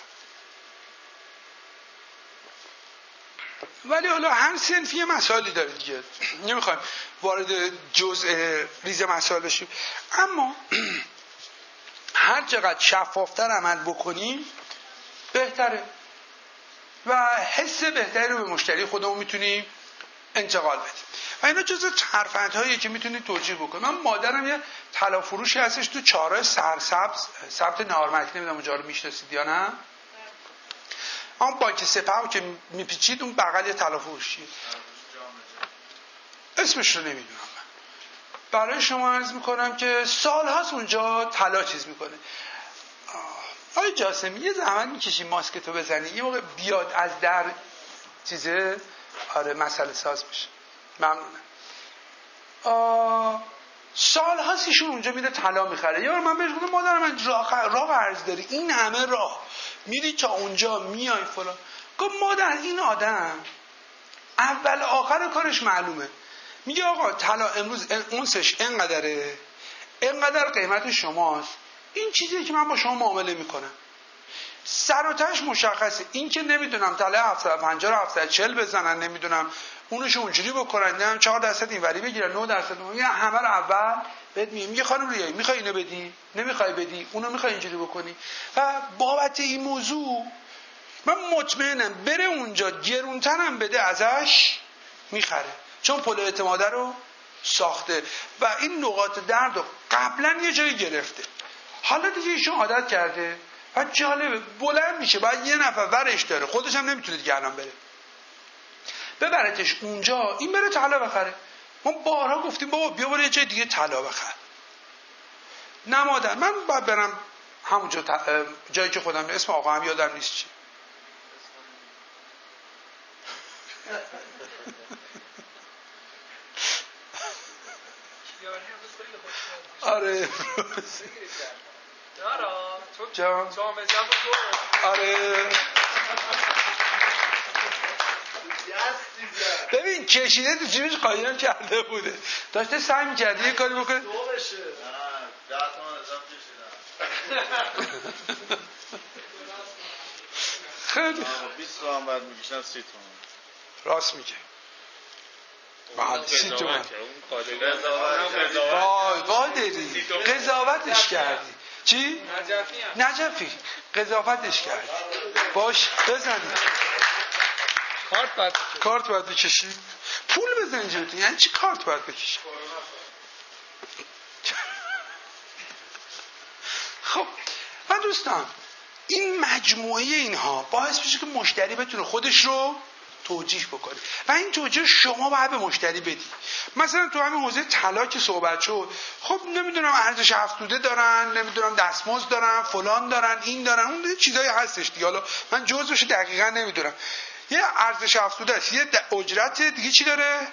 ولی حالا هر صنفی مسائلی داره دیگه، نمیخوایم وارد جزء ریز مسائل بشیم، اما هر چقدر شفافتر عمل بکنیم بهتره و حس بهتری رو به مشتری خودمون میتونیم انتقال بدیم و اینا جزء ترفندهایی که میتونید توجیه بکنید. من مادرم یه طلا فروشی هستش تو چهارراه سرسبز سمت نارمک، نمیدونم اونجا رو میشناسید یا نه؟ اون بانک سپاه که میپیچید اون بغل یه طلا فروشی، اسمش رو نمیدونم. من برای شما عرض میکنم که سالهاست اونجا طلا چیز میکنه. آقای جاسمی یه زحمت میکشی ماسکتو بزنی یه موقع بیاد از در چیزه، آره مسئله ساز میشه. ممنونم. سالهاست ایشون اونجا میره طلا میخره. یه بار من بهش گفتم مادر من راه قرض داری، این همه راه میری تا اونجا میای فلان. گفت مادر این آدم اول آخر کارش معلومه، میگه آقا طلا امروز اونسش اینقدره، اینقدر قیمت شماست، این چیزیه که من با شما معامله میکنم. سر و تهش مشخصه. این که نمیدونم طلای 750 رو 740 بزنن، نمیدونم اونش اونجوری بکنن، نمیدونم 4% اینوری بگیرن 9% اون، همه رو اول بهت میگه خانم ریایی میخوای اینو بدی، نمیخوای بدی، اونو میخوای اینجوری بکنی. و بابت این موضوع من مطمئنم بره اونجا گرونترم بده ازش میخره، چون پل اعتماده رو ساخته و این نقاط درد رو قبلا یه جایی گرفته. حالا دیگه ایشون عادت کرده و جالبه بلند میشه، باید یه نفر ورش داره، خودش هم نمیتونه دیگه الان بره ببرتش اونجا، این بره طلا بخره. ما بارها گفتیم بابا بیا برو یه جای دیگه طلا بخر. نمادن. من باید برم همونجا جایی که خودم اسم آقا هم یادم نیست چی. آره جان آره ببین کشیده تو جیبش قایم کرده بوده، داشته سعی می‌کرد یه کاری بکنه دو بشه. 10 تومن ازم کشیدم. خیلی 20 تومن بعد می‌کشم 30 تومن. راست میگه. بعد 30 تومن وای قادری قضاوتش کردی. چی؟ نجفی قضاوتش کردی. باش بزنید کارت باید بکشی. پول بزنید جلوتون، یعنی چی کارت باید بکشی؟ خب و دوستان این مجموعه اینها باعث میشه که مشتری بتونه خودش رو توجیه بکنه و این توجیه شما باید به مشتری بدی. مثلا تو همین حوزه طلا که صحبت شد، خب نمیدونم ارزش افزوده دارن، نمیدونم دستمزد دارن، فلان دارن، این دارن، اون چیزایی هستش دیگه. حالا من جزوش دقیقاً نمیدونم. یه ارزش افزوده است، یه اجرت دیگه چی داره؟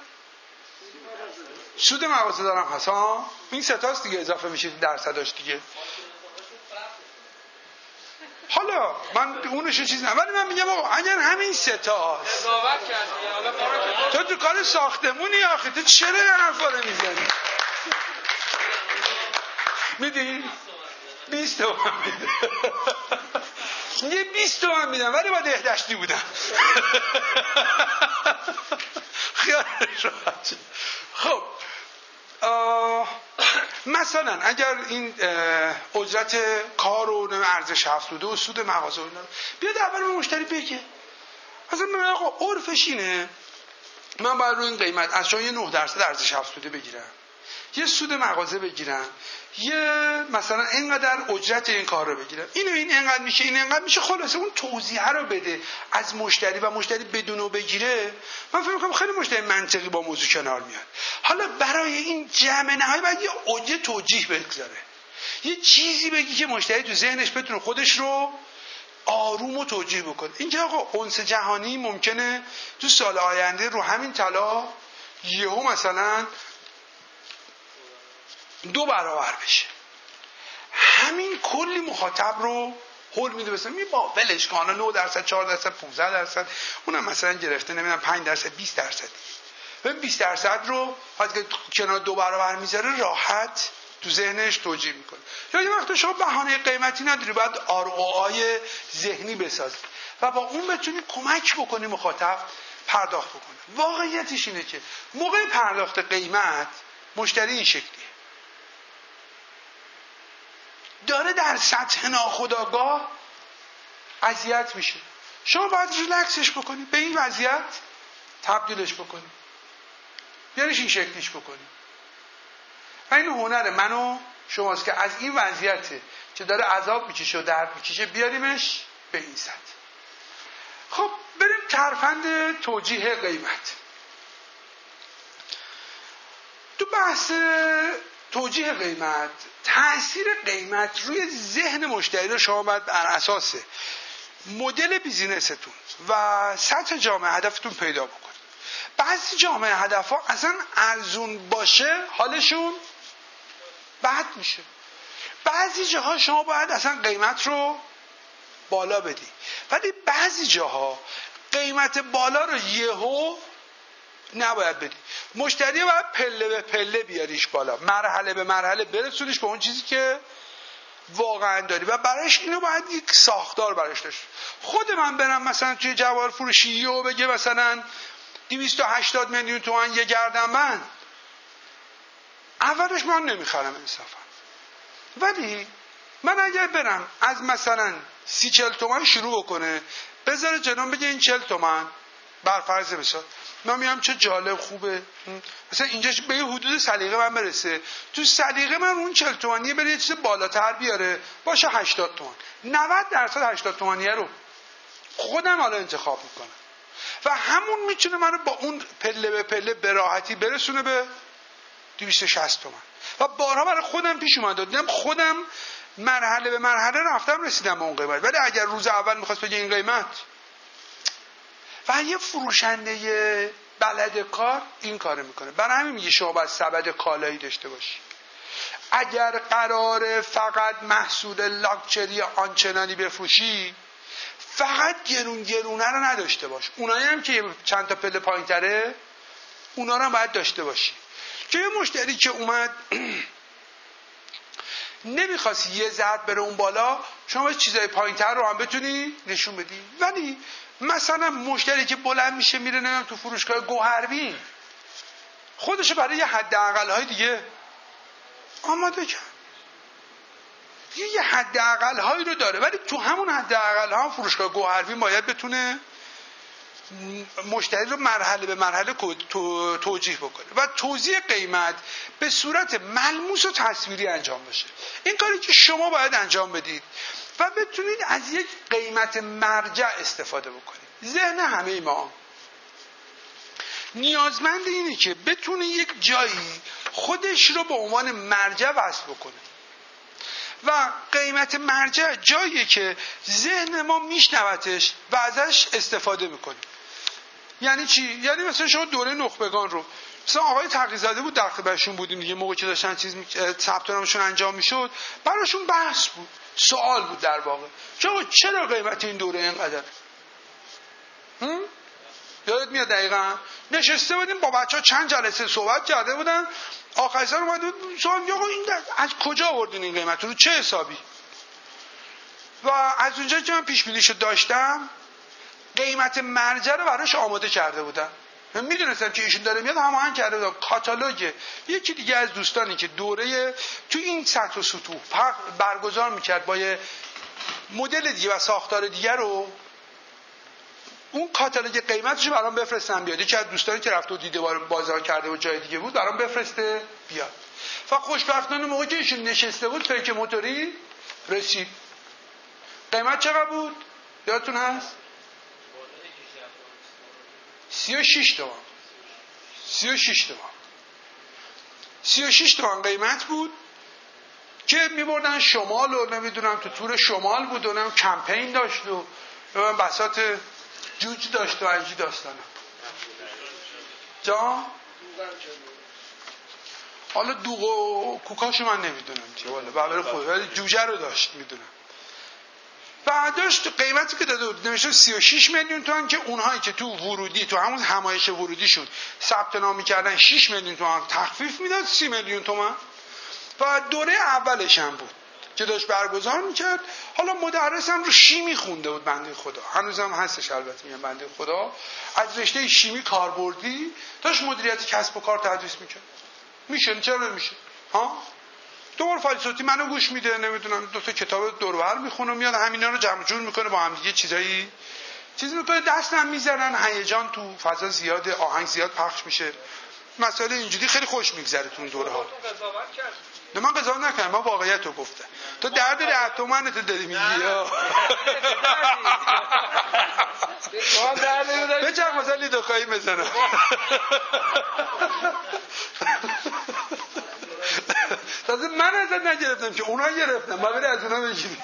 سود مغازه دارم هست ها. این سه تاست دیگه، اضافه میشه درصداش دیگه. حالا من اونش چیز نه، ولی من میگم آقا اگر همین سه تاست قضاوت کردی تو کار ساختمونی آخه، تو چرا این حرفا رو میزنی؟ میدی 20 تومن میده یه 20 تومن میدم ولی با دهدشتی بودم. خیالش راحت. خب مثلا اگر این اجرت کار و ارزش افزوده و سود مغازه و اینا بیاد اول به مشتری بگه. مثلا من آقا عرفش اینه من باید روی این قیمت از شما یه 9% ارزش افزوده بگیرم، یه سود مغازه بگیرم، یه مثلا اینقدر اجرت این کار رو بگیرم، این اینقدر میشه، این اینقدر میشه. خلاصه اون توضیح رو بده از مشتری و مشتری بدونو بگیره. من فکر می‌کنم خیلی مشتری منطقی با موضوع کنار میاد. حالا برای این جمع نهایی باید یه توجیه بگذاره، یه چیزی بگی که مشتری تو ذهنش بتونه خودش رو آروم و توجیه بکنه. اینکه آقا انس جهانی ممکنه تو سال آینده رو همین طلا یهو مثلا 2 برابر بشه، همین کلی مخاطب رو هول میده. مثلا می با ولش کن 9%، 4%، 15%، اونم مثلا گرفته نمیدونم 5%، 20%. ببین 20% رو وقتی کنار 2 برابر میذاره راحت تو ذهنش توجیه میکنه. یا یه وقت شما بهانه قیمتی نداری، باید ROI ذهنی بسازی و با اون بتونی کمک بکنی مخاطب پرداخت بکنه. واقعیتش اینه که موقع پرداخت قیمت مشتری این شکلیه، داره در سطح ناخودآگاه اذیت میشه. شما باید ریلکسش بکنی، به این وضعیت تبدیلش بکنی، یعنیش این شکلیش بکنی. و این هنر من و شماست که از این وضعیت که داره عذاب میکشه و درد میکشه بیاریمش به این سطح. خب بریم ترفند توجیه قیمت. تو بحث توجیه قیمت، تأثیر قیمت روی ذهن مشتری رو شما باید بر اساس مدل بیزینستون و سطح جامعه هدفتون پیدا بکنید. بعضی جامعه هدفها اصلا ارزون باشه حالشون بد میشه، بعضی جاها شما باید اصلا قیمت رو بالا بدی، ولی بعضی جاها قیمت بالا رو یهو نباید بدی. مشتری باید پله به پله بیاریش بالا، مرحله به مرحله برسونیش به اون چیزی که واقعا داری و براش اینو باید یک ساختار براش داشت. خود من برم مثلا توی جواهر فروشی و بگه مثلا 280 میلیون تومان یه گردنبند، اولش من نمیخرم انصافا. ولی من اگر برم از مثلا 30-40 تومان شروع بکنه، بذاره جناب بگه این 40 تومان بر فرض مثال، من میگم چه جالب خوبه، مثلا اینجا به یه حدود سلیقه من برسه، تو سلیقه من اون 40 تومانیه بره یه چیز بالاتر بیاره، باشه 80 تومان، 90% 80 تومانیه رو خودم حالا انتخاب میکنم و همون میتونه منو با اون پله به پله به راحتی برسونه به 260 تومان. و بارها برای خودم پیش اومده، دیدم خودم مرحله به مرحله رفتم رسیدم به اون قیمت. ولی اگر روز اول میخواست بگه این قیمت، و یه فروشنده بلد کار این کارو میکنه. برای همین میگه شما باید سبد کالایی داشته باشی. اگر قراره فقط محصول لاکچری آنچنانی بفروشی، فقط گرونه رو نداشته باش، اونایی هم که چند تا پله پایین‌تره اونا رو هم باید داشته باشی. که یه مشتری که اومد نمیخواست یه ضرب بره اون بالا، شما باید چیزای پایین‌تر رو هم بتونی نشون بدی. ولی مثلا مشتری که بلند میشه میره نمیدونم تو فروشگاه گوهربین، خودشو برای یه حداقل‌های دیگه آماده کرد، یه حداقل‌هایی رو داره، ولی تو همون حداقل‌ها فروشگاه گوهربین باید بتونه مشتری رو مرحله به مرحله توجیه بکنه و توزیع قیمت به صورت ملموس و تصویری انجام بشه. این کاری که شما باید انجام بدید و بتونید از یک قیمت مرجع استفاده بکنید. ذهن همه ما نیازمند اینه که بتونه یک جایی خودش رو به عنوان مرجع وصف بکنه و قیمت مرجع جاییه که ذهن ما میشنوتش و ازش استفاده میکنه. یعنی چی؟ یعنی مثلا شما دوره نخبگان رو، مثلا آقای تقی‌زاده بود در خدمتشون بودیم دیگه، موقعی که داشتن ثبت نامشون انجام میشد، براشون بحث بود، سوال بود در واقع، چرا قیمت این دوره اینقدر؟ یادت میاد دقیقاً نشسته بودیم با بچه‌ها چند جلسه صحبت کرده بودن، آخر سر اومد بود سوال آقا این از کجا آوردین این قیمت رو، چه حسابی؟ و از اونجا که من پیش بینیشو داشتم قیمت مرجع رو براش آماده کرده بودم، من میدونستم که ایشون داره میاد، هماهنگ کرده بودم کاتالوگ یکی دیگه از دوستانی که دوره تو این سطح و سطوح برگزار میکرد با یه مدل دیگه و ساختار دیگه رو، اون کاتالوگ قیمتش برام بفرستن بیاد. یکی از دوستانی که رفته و دیده بازار کرده و جای دیگه بود برام بفرسته بیاد. و خوشبختانه موقعی که ایشون نشسته بود فیک موتوری رسید. قیمت چقدر بود؟ یادتون هست؟ 36 تومان. 36 تومان قیمت بود که میبردن شمال و نمیدونم تو تور شمال بود و کمپین داشت و بساط جوج داشت و اینجی داستانه. جا؟ حالا دوغ و کوکاشو من نمیدونم چه والا بابر خود، ولی جوجه رو داشت میدونم. و داشت قیمتی که داده بود نمیشه 36 میلیون تومان که اونهایی که تو ورودی تو همون همایش ورودیشون ثبت نام می‌کردن 6 میلیون تومان تخفیف میداد 30 میلیون تومان. و دوره اولش هم بود که داشت برگزار میکرد. حالا مدرسم رو شیمی خونده بود بنده خدا، هنوزم هستش البته میگم بنده خدا، از رشته شیمی کاربردی داشت مدیریت کسب و کار تدریس میکرد. میشه چرا نمیشه؟ ها دور فایل صوتی منو گوش میده، نمیدونم دو تا کتاب دور و بر میخونه، میاد همینا رو جمع جور میکنه با هم دیگه چیزی میکنه، دستم میزنن، هیجان تو فضا زیاده، آهنگ زیاد پخش میشه، مسئله اینجوری خیلی خوش میگذره تو دوره ها. نه من قضاوت نکردم، من واقعیت رو گفتم. تو درد 10 تومنت داری میگی یا بچه مثلا لیدوخایی بزنم. تازه من ازت نگرفتم که اونا گرفتم، ما بره از اونا بگیریم.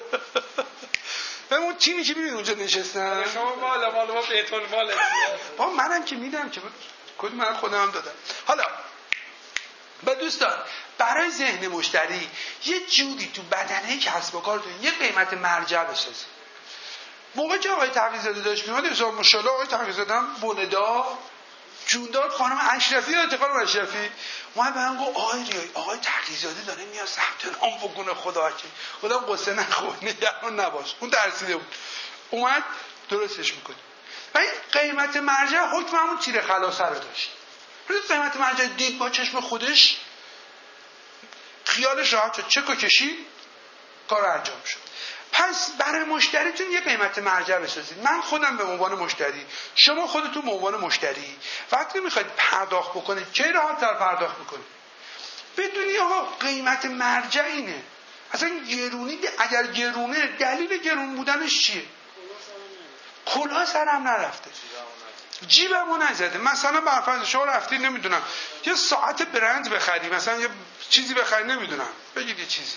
اون تیمی که ببین اونجا نشستن شما مال ما بهتون مال با منم که میدم که کد من خودم دادم. حالا با دوستان برای ذهن مشتری یه جوری تو بدنه کسب و کارتون یه قیمت مرجع بسازید. موقعی که آقای تقی‌زاده داشت میاد، حساب ماشاءالله آقای تقی‌زاده هم بندا جوندار خانم اشرفی یا خانم اشرفی اومد به من گفت آقای تقی‌زاده داره میاد ثبت نام بکنه خدا قصه نخور نگران نباش. اون ترسیده بود اومد درستش میکنه. و این قیمت مرجع حکم همون تیر خلاصه رو داشت. قیمت مرجع دید با چشم خودش خیالش راحت شد، چکو کشید، کار انجام شد. پس برای مشتریتون یه قیمت مرجع بسازید. من خودم به عنوان مشتری، شما خودتون به عنوان مشتری وقتی میخواید پرداخت بکنید چه راحت‌تر پرداخت میکنید؟ بدونی آقا قیمت مرجع اینه. اصلا گرونی اگر گرونه دلیل گرون بودنش چیه؟ کلاه سرم نرفته، جیبمو نزده. مثلا برفرض شما رفتی نمیدونم یه ساعت برند بخری، مثلا یه چیزی بخری، نمیدونم بگید یه چیزی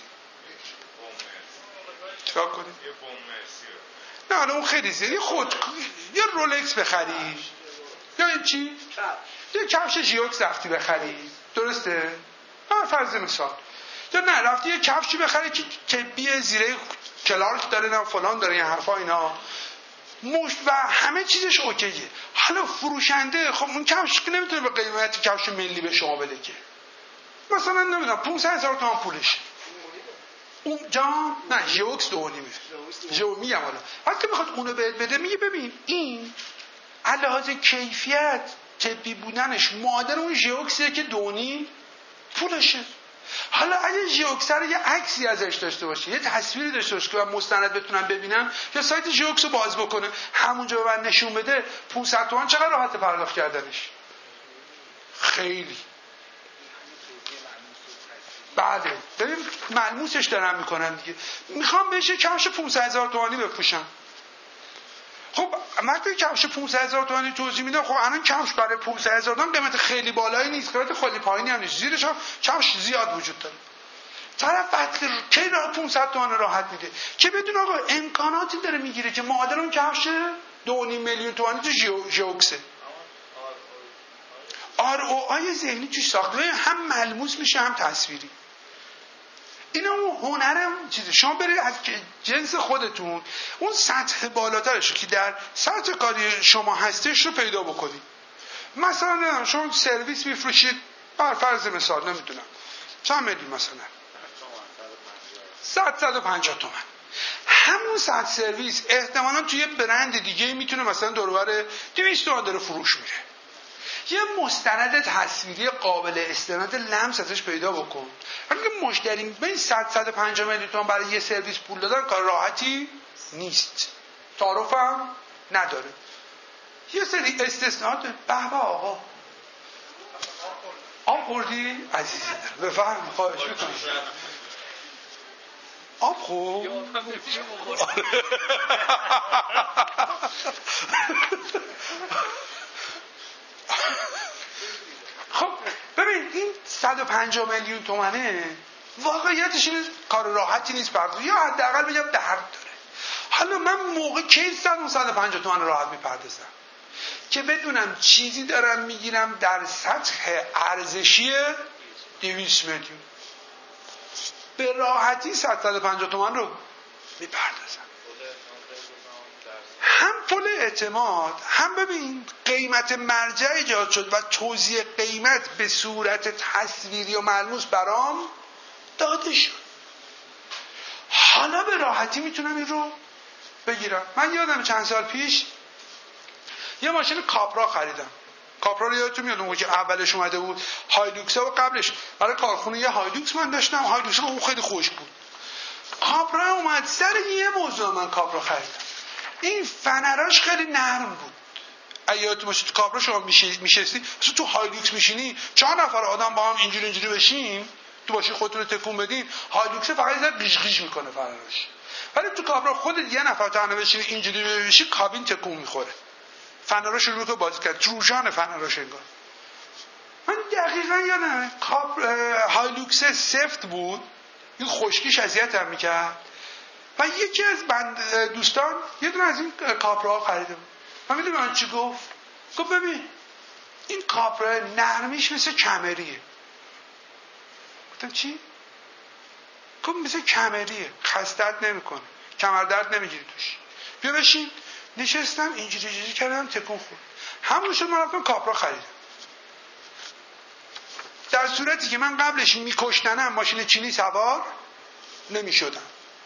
چیکار کنید؟ نه اون خیلی زیادی یه رولکس بخری یا این چی؟ یه کفش ژیوکس رفتی بخری، درسته؟ فرض مثال. یا نه رفتی یه کفشی بخری که طبیه زیره کلارک داره نه فلان داره این حرفا اینا و همه چیزش اوکیه. حالا فروشنده خب اون کفش که نمیتونه به قیمت کفش ملی به شما بده که، مثلا نمیدونم 500,000 تومان پولشه اون جان، نه ژیوکس 2.5 میگم. حالا وقتی میخواد اونو بهت بده میگه ببین این علاوه کیفیت طبی بودنش معادل اون ژیوکسیه که 2.5 پولشه. حالا اگه ژیوکس رو یه عکسی ازش داشته باشه، یه تصویری داشته باشه که من مستند بتونم ببینم، یا سایت ژیوکس رو باز بکنه همونجا به من نشون بده 500 تومان چقدر راحت پرداخت کردنش؟ خیلی. بله ببین ملموسش دارن میکنن دیگه. میخوام بهش کفش 500,000 تومانی بپوشم. خب وقتی کفش 500,000 تومانی توضیح میده، خب الان کفش برای 500,000 تومان قیمت خیلی بالایی نیست، قیمت خیلی پایینی هم نیست، زیرش هم کفش زیاد وجود داره. طرف وقتی کی را 500 تومان راحت میده که بدون آقا امکاناتی داره میگیره که معادل اون کفش 2.5 میلیون تومانی تو ژیوکسه. ROI ذهنی توش ساخته، هم ملموس میشه هم تصویری. اینا اون هنرم چیزه. شما برید از جنس خودتون اون سطح بالاترش که در سطح کاری شما هستش رو پیدا بکنید. مثلا شما سرویس میفروشید، بر فرض مثال نمیدونم چند میلیون، مثلا 150 تومن. همون سطح سرویس احتمالاً توی برند دیگه میتونه مثلا دور و بر 200 تومن داره فروش میره. یه مستند تصویری قابل استناد لمس ازش پیدا بکن. ولی مشتری ببین 150 میلیون تومان برای یه سرویس پول دادن کار راحتی نیست، تعارفم نداره. یه سری استثناءات. به آقا آب خوردی عزیزی؟ بفرم خواهش میکنم. آب خورد؟ خب ببین این 150 میلیون تومنه واقعیتش این کار راحتی نیست پرداخت، یا حداقل بگم درد داره. حالا من موقع کی 150 تومن راحت میپردازم که بدونم چیزی دارم میگیرم در سطح ارزشی 200 میلیون، به راحتی 150 تومن رو میپردازم. هم پول اعتماد، هم ببین قیمت مرجع ایجاد شد و توزیع قیمت به صورت تصویری و ملموس برام داده شد. حالا به راحتی میتونم این رو بگیرم. من یادم چند سال پیش یه ماشین کاپرا خریدم. کاپرا رو یادتون میاد اون که اولش اومده بود هایلوکس، و قبلش برای کارخونه یه هایلوکس من داشتم. هایلوکس اون خیلی خوش بود. کاپرا اومد سر یه موضوع من کاپرا خریدم. این فنراش خیلی نرم بود. یادتون باشه تو کاپرا شما میشستی، تو هایلوکس میشینی 4 نفر آدم با هم اینجوری بشین تو باشی خودتون رو تکون بدین، هایلوکس فقط زد قیش میکنه فنراش. ولی تو کاپرا خودت یه نفر تنها بشینی اینجوری بشی کابین تکون میخوره. فنراش رو تو بازی کرد، جوجان فنراش انگار. من دقیقاً یادمه هایلوکس سفت بود، این خشکیش اذیتم میکرد. و یکی از دوستان یه دونه از این کاپرا خریده بود. من میدونم من چی گفت ببین این کاپرا نرمیش مثل کمریه. گفتم چی؟ گفت مثل کمریه، خستت نمیکنه، کمر درد نمیگیری توش. بیا بشین. نشستم اینجوری کردم تکون خورد. همون شد من رفتم کاپرا خریدم. در صورتی که من قبلش میکشتنم ماشین چینی سوار نمیشدم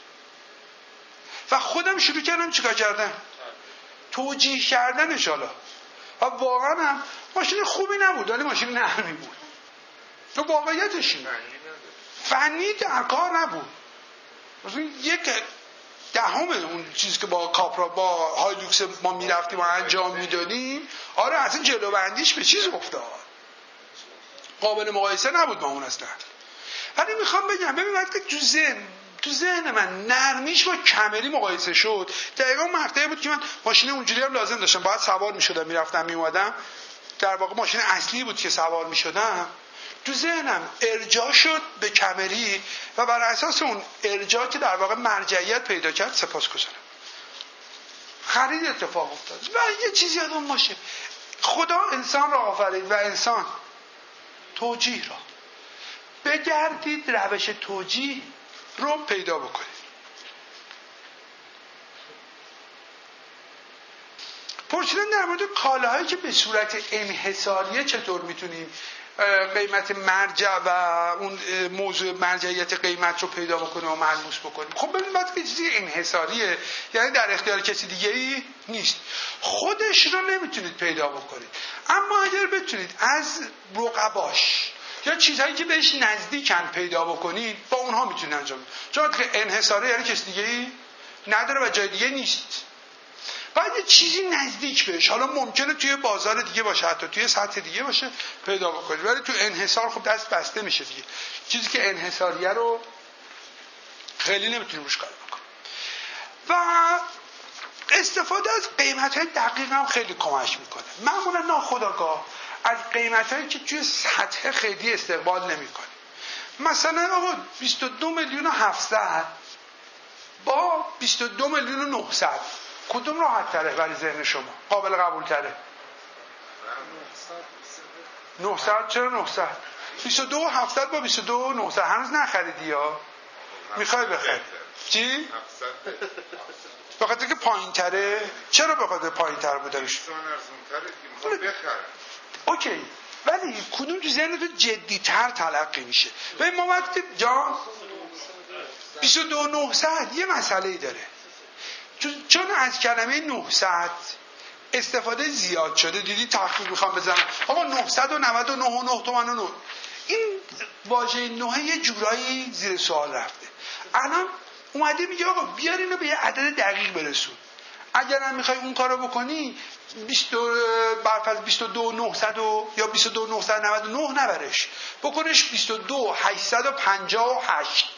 و خودم شروع کردم چیکار کردم؟ توجیه کردنش. حالا و واقعا هم ماشین خوبی نبود ولی ماشین نرمی بود. تو واقعیتش اینه. فنی در کار نبود. مثلا 1/10 اون چیزی که با کاپرا با هایلوکس ما میرفتیم و انجام میدادیم، آره اصلا جلو بندیش به چیز افتاد، قابل مقایسه نبود با اون اصلا. ولی میخوام بگم ببین وقتی تو ذهن من نرمیش با کمری مقایسه شد، دقیقا مقطعی بود که من ماشین اونجوری هم لازم داشتم، باید سوار میشدم میرفتم میومدم، در واقع ماشین اصلی بود که سوار میشدم. تو ذهنم ارجاع شد به کمری و بر اساس اون ارجاع که در واقع مرجعیت پیدا کرد سپاسگزارم، خرید اتفاق افتاد. و یه چیزی یادم باشه، خدا انسان را آفرید و انسان توجیه را، بگردید روش توجیه رو پیدا بکنید. پرسیدن در مورد کالاهایی که به صورت انحصاریه چطور میتونیم قیمت مرجع و اون موضوع مرجعیت قیمت رو پیدا بکنیم و ملموس بکنیم. خب ببین وقتی چیزی انحصاریه یعنی در اختیار کسی دیگه ای نیست، خودش رو نمیتونید پیدا بکنید، اما اگر بتونید از رقباش یا چیزهایی که بهش نزدیکن پیدا بکنید با اونها میتونید انجام بدید. چون که انحصاریه یعنی کسی دیگه ای نداره و جای دیگه نیست، باید یه چیزی نزدیک بهش، حالا ممکنه توی بازار دیگه باشه حتی توی سطح دیگه باشه پیدا بکنید، ولی تو انحصار خب دست بسته میشه دیگه، چیزی که انحصاریه رو خیلی نمیتونیم روش کار بکنیم. و استفاده از قیمت‌های دقیق هم خیلی کمک میکنه. معمولا ناخودآگاه از قیمت‌هایی که توی سطح خیلی استقبال نمی‌کنیم، مثلا آقا 22,700,000 با 22,900,000 کدوم راحت تره برای ذهن شما؟ قابل قبول تره؟ 900. چرا 900؟ 22,700 با 22,900 هنوز نخریدی یا؟ میخوای بخری؟ چی؟ به خاطر که پایین تره؟ چرا به خاطر پایین تر بودنش؟ اوکی، ولی کدوم تو ذهن تو جدی تر تلقی میشه؟ ببین ما وقتی جان 22,900 یه مسئله داره، چون از کلمه 900 استفاده زیاد شده، دیدی تخفیف میخوام بزنم آقا 999 تومن و 9، این واژه 9 یه جورایی زیر سوال رفته. الان اومده میگه آقا بیار اینو به یه عدد دقیق برسون، اگر هم میخوای اون کارو بکنی برفض 22,900 یا 22,999 نبرش، بکنش 22,858.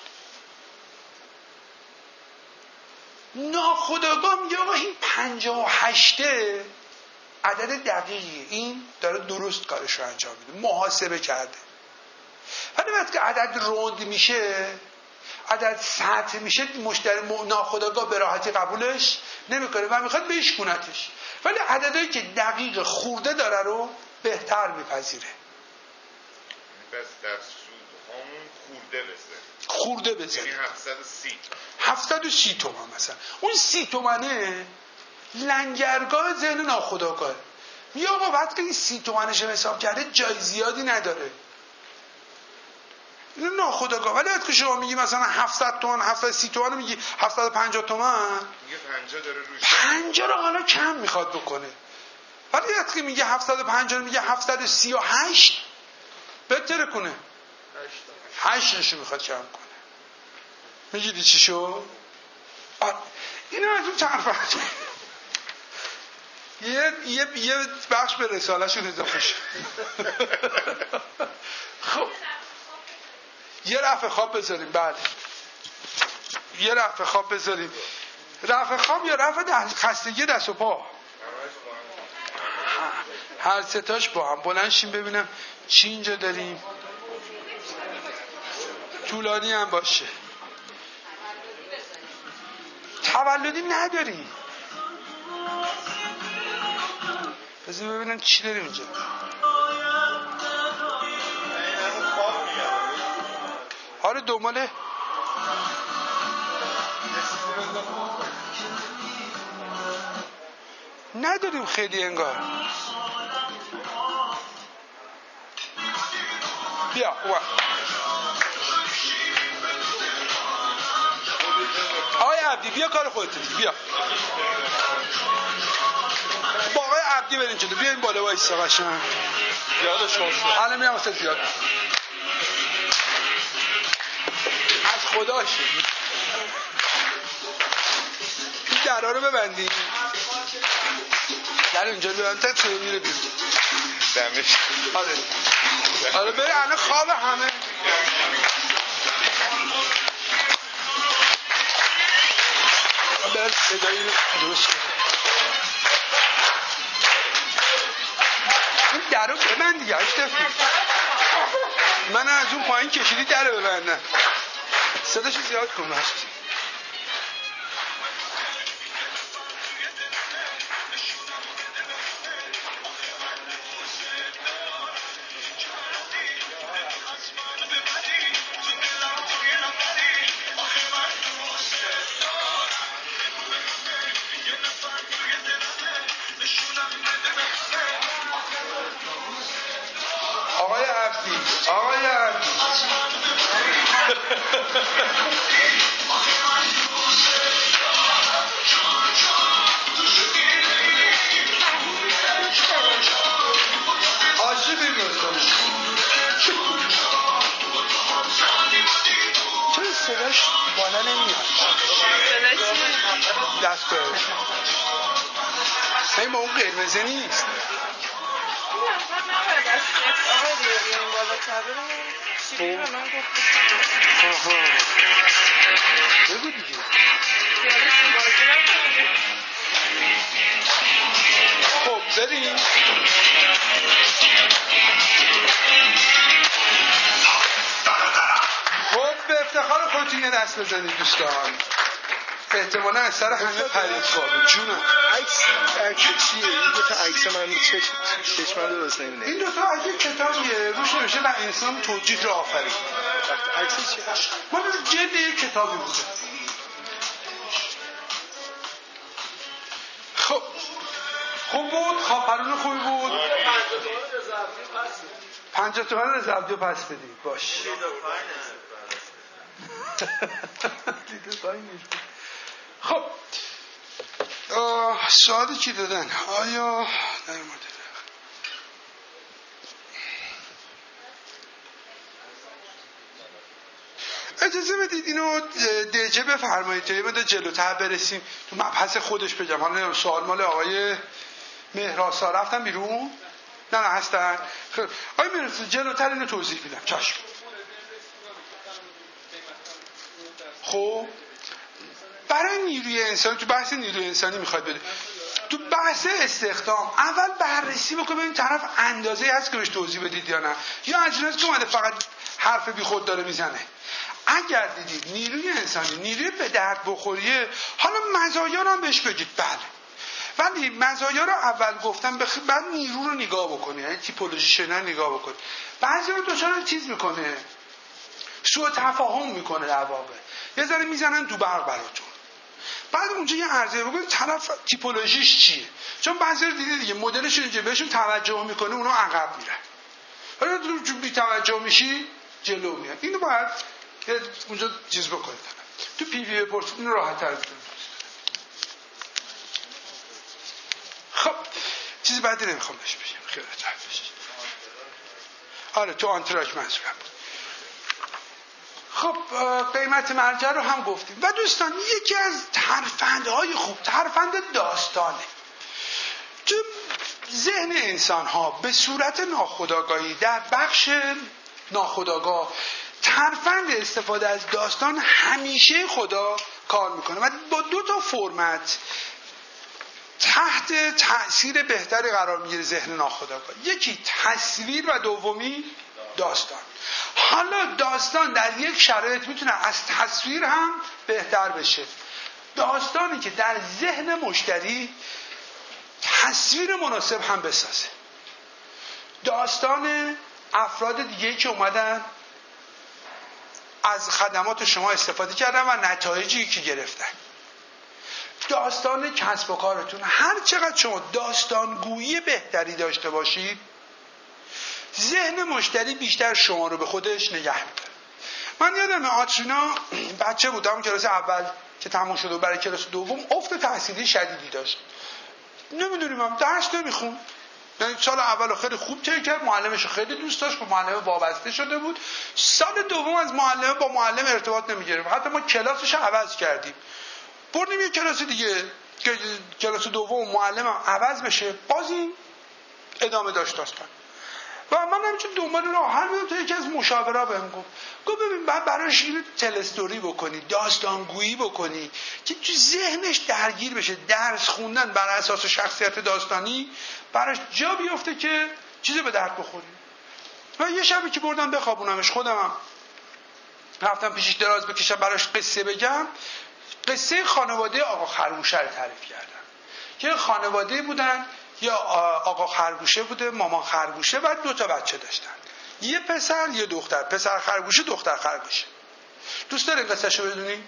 ناخودآگاه میگه آقا این 58 عدد دقیقیه، این داره درست کارش رو انجام میده، محاسبه کرده. ولی وقتی که عدد روند میشه، عدد سطح میشه، مشتری ناخودآگاه به راحتی قبولش نمیکنه و میخواد بشکونتش، ولی عددهایی که دقیق خورده داره رو بهتر میپذیره. بس در سود همون خورده بزنه، یعنی 730 تومن مثلا، اون 30 تومنه لنگرگاه ذهن ناخودآگاه. میگه آقا وقتی این 30 تومنش حساب کرده جای زیادی نداره، این ناخودآگاه. ولی وقتی شما میگی مثلا 700 تومن 730 تومن میگی 750 تومن، میگه 50 داره روش 50 رو حالا کم میخواد بکنه. ولی وقتی میگه 750 میگه 738 بهتره کنه، 8 نشو میخواد کم کنه. میگیدی چی شو؟ اینو از اون طرف یه بخش به رساله شون اضافه شد. خب یه رفع خواب بذاریم، بله یه رفع خواب بذاریم. رفع خواب یا رفع خستگی دست و پا، هر ستاش با هم. بلند شیم ببینم چی اینجا داریم، طولانی هم باشه. تولدی نداریم، بذار ببینم چی داریم اینجا. آره دنباله نداریم خیلی انگار. بیا آقای عبدی بیا کار خودت بیا با آقای عبدی برین جلو بیاین بالا وایسا قشنگ یادش باشه الان میام واسه زیاد از خدا شد این درها رو ببندیم در اینجا رو ببندیم تا چون میره بیرون دمش آره بره الان خواب همه برد صدایی رو درست کنه این در رو ببند دیگه من از اون پایین کشیدی در رو ببندم صداشو زیاد کن باشید آقای عبدی عاشقی میکنه چرا صداش بالا نمیاد دست برش این با اون قرمزه نیست بگو دیگه خب بریم خب به افتخار خودتون یه دست بزنید دوستان احتمالا از سر همه پرید خوابه جونم عکس چیه؟ این دوتا عکس من چشم درست نمی‌بینه. این دوتا عکس کتابیه روش نوشته و انسان توجیه را آفرید. عکس چیه؟ من جلد یک کتابی بوده. خب خوب بود خواپرون خوبی بود 50 تومن رضابدی رو پس بدیم باش خب سوالی که دادن آیا در مورد اجازه بدید اینو دیجه بفرمایید تا یه مدت جلوتر برسیم تو مبحث خودش بگم. حالا سوال مال آقای مهراسا رفتن بیرون؟ نه هستن. آقای مهراسا جلوتر اینو توضیح میدم. چشم. خب برای نیروی انسانی تو بحث نیروی انسانی میخواد بده تو بحث استخدام اول بررسی بکنه این طرف اندازه هست که بهش توضیح بدید یا نه یا اجناس که اومده فقط حرف بی خود داره میزنه. اگر دیدید نیروی انسانی نیروی به درد بخوریه حالا مزایا رو هم بهش بگید بله ولی مزایا رو اول گفتم بعد نیرو رو نگاه بکنید یعنی تیپولوژیش نه نگاه بکنید. بعضی رو دچار چیز میکنه سوء تفاهم میکنه در واقع یه ذره میزنن تو برق براتون بعد اونجا یه عرضه بکنید طرف تیپولوژیش چیه چون بعضی رو دیدید دیگه مدلش اینجا بهشون توجه میکنه اونا عقب میرن حالا تو بی توجه میشی جلو میاد اینو باید که اونجا چیز بکنید تو پی وی بپرسید اینو راحت تر میتونید. خب چیز بعدی نمیخوام بهش بگم خیالت راحت بشه. آره تو آنتراک منظورم بود. خب قیمت مرجع رو هم گفتیم و دوستان یکی از ترفندهای خوب ترفند داستانه تو ذهن انسان ها به صورت ناخودآگاهی در بخش ناخودآگاه ترفند استفاده از داستان همیشه خدا کار میکنه و با دو تا فرمت تحت تأثیر بهتری قرار میگیره ذهن ناخودآگاه یکی تصویر و دومی داستان. حالا داستان در یک شرایط میتونه از تصویر هم بهتر بشه داستانی که در ذهن مشتری تصویر مناسب هم بسازه داستان افراد دیگه‌ای که اومدن از خدمات شما استفاده کردن و نتایجی که گرفتن داستان کسب و کارتون هر چقدر شما داستانگویی بهتری داشته باشید ذهن مشتری بیشتر شما رو به خودش نگه می‌داره. من یادم آترینا بچه بودم، کلاس اول که تموم شد و برای کلاس دوم افت تحصیلی شدیدی داشت. نمیدونیم هم درس نمیخون. یعنی سال اول خیلی خوب طی کرد، معلمش خیلی دوست داشت، به معلم وابسته شده بود. سال دوم از معلم با معلم ارتباط نمیگرفت. حتی ما کلاسش رو عوض کردیم. بردیم یه کلاس دیگه که کلاس دوم معلمم عوض بشه، باز این ادامه داشت داستان. و من همچون دنبال راه حل بودم تا یکی از مشاورا بهم گفت ببین بعد براش یه تلستوری بکنی، داستانگویی بکنی که تو ذهنش درگیر بشه. درس خوندن بر اساس شخصیت داستانی براش جا بیفته که چیزی به درد بخوری. و یه شبی که بردم بخوابونمش، خودم رفتم پیشش دراز بکشم براش قصه بگم، قصه خانواده آقا خرگوشه رو تعریف کردم که خانواده بودن، یا آقا خرگوشه بوده، مامان خرگوشه، بعد 2 تا بچه داشتن، یه پسر یه دختر، پسر خرگوشه دختر خرگوشه. دوست دارین قصه‌شو بدونی؟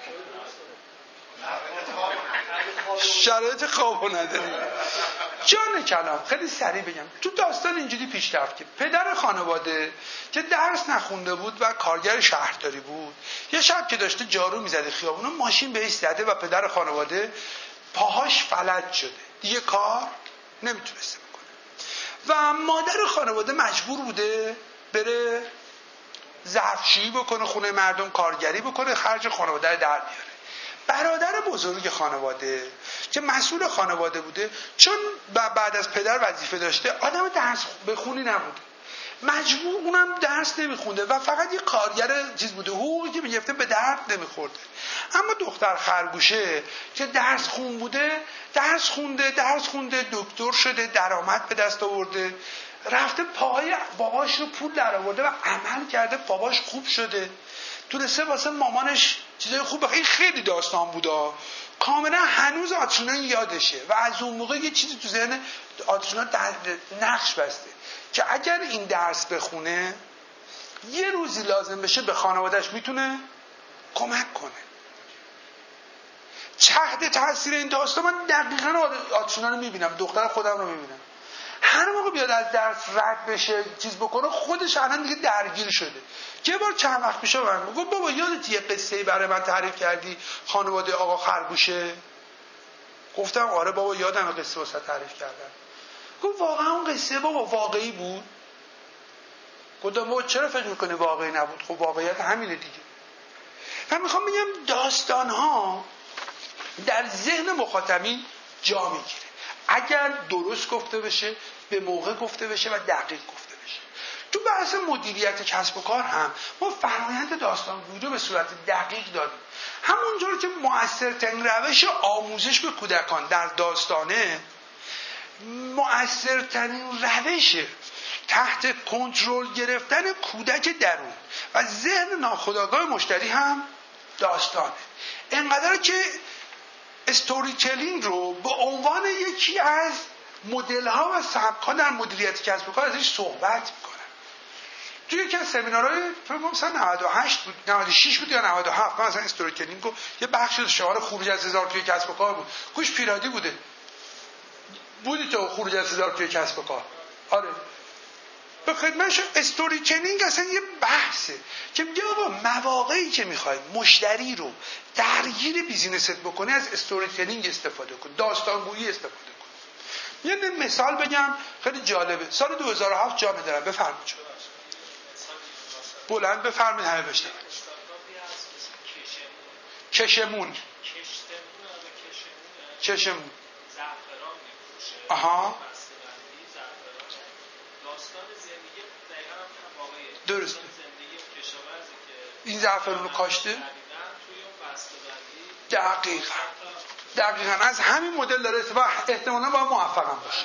شرایط خوابو نداریم. جان کلام خیلی سریع بگم، تو داستان اینجوری پیش رفت که پدر خانواده که درس نخونده بود و کارگر شهرداری بود، یه شب که داشته جارو میزده خیابون، ماشین بهش زده و پدر خانواده پاهاش فلج شده، دیگه کار نمیتونسته بکنه و مادر خانواده مجبور بوده بره ظرفشویی بکنه، خونه مردم کارگری بکنه، خرج خانواده در بیاره. برادر بزرگ خانواده که مسئول خانواده بوده، چون بعد از پدر وظیفه داشته، آدم درس بخونی نبوده، مجبور اونم درس نمیخونده و فقط یه کارگر چیز بوده، حقوقی که میگفته به درد نمیخورده. اما دختر خرگوشه که درس خون بوده، درس خونده دکتر شده، درآمد به دست آورده، رفته پای باباش رو پول در آورده و عمل کرده، باباش خوب شده، تونسته واسه مامانش چیزای خوب بخواه. این خیلی داستان بوده، کاملا هنوز آترینا یادشه و از اون موقع یه چیزی تو ذهن آترینا نقش بسته که اگر این درس بخونه یه روزی لازم بشه به خانوادهش میتونه کمک کنه. تحت تاثیر این داستان من دقیقاً آترینا رو میبینم، دختر خودم رو میبینم، هر موقع بیاد از درس رد بشه چیز بکنه، خودش الان دیگه درگیر شده. یه بار چند وقت پیش من گفت بابا یادت یه قصه‌ای برای من تعریف کردی خانواده آقا خرگوشه؟ گفتم آره بابا یادم قصه واسه تعریف کردم. گفت واقعا اون قصه بابا واقعی بود؟ گفتم بابا چرا فکر میکنی واقعی نبود؟ خب واقعیت همینه دیگه. من میخوام بگم داستان‌ها در ذهن مخاطبین جا میگیره اگر درست گفته بشه، به موقع گفته بشه و دقیق گفته بشه. تو بحث مدیریت کسب و کار هم ما فرآیند داستانگویی رو به صورت دقیق داریم. همونجور که مؤثرترین روش آموزش به کودکان در داستانه، مؤثرترین روش تحت کنترل گرفتن کودک درون و ذهن ناخودآگاه مشتری هم داستانه. انقدر که استوری تلینگ رو به عنوان یکی از مدل ها و سبک ها در مدیریت کسب و کار ازش صحبت میکنن. توی یکی از سمینارهای فکر کنم سال 98 بود، 96 بود یا 97، من مثلا استوری تلینگ رو یه بخشی از شعار خروج از هزار توی کسب و کار بود. گوش پیرادی بودی تو خروج از هزار توی کسب و کار؟ آره. به خدمتش استوری تلینگ اصلا یه بحثه که میگه آقا مواقعی که میخوای مشتری رو درگیر بیزینست بکنی از استوری تلینگ استفاده کن، داستانگویی استفاده کن. یه مثال بگم خیلی جالبه. سال 2007 جامعه دارم، بفرمایید بلند بفرمایید همه بشنون. کشمون آها درست. این زعفرون رو کاشته دقیقاً از همین مدل داره و احتمالاً باید موفق هم باشه.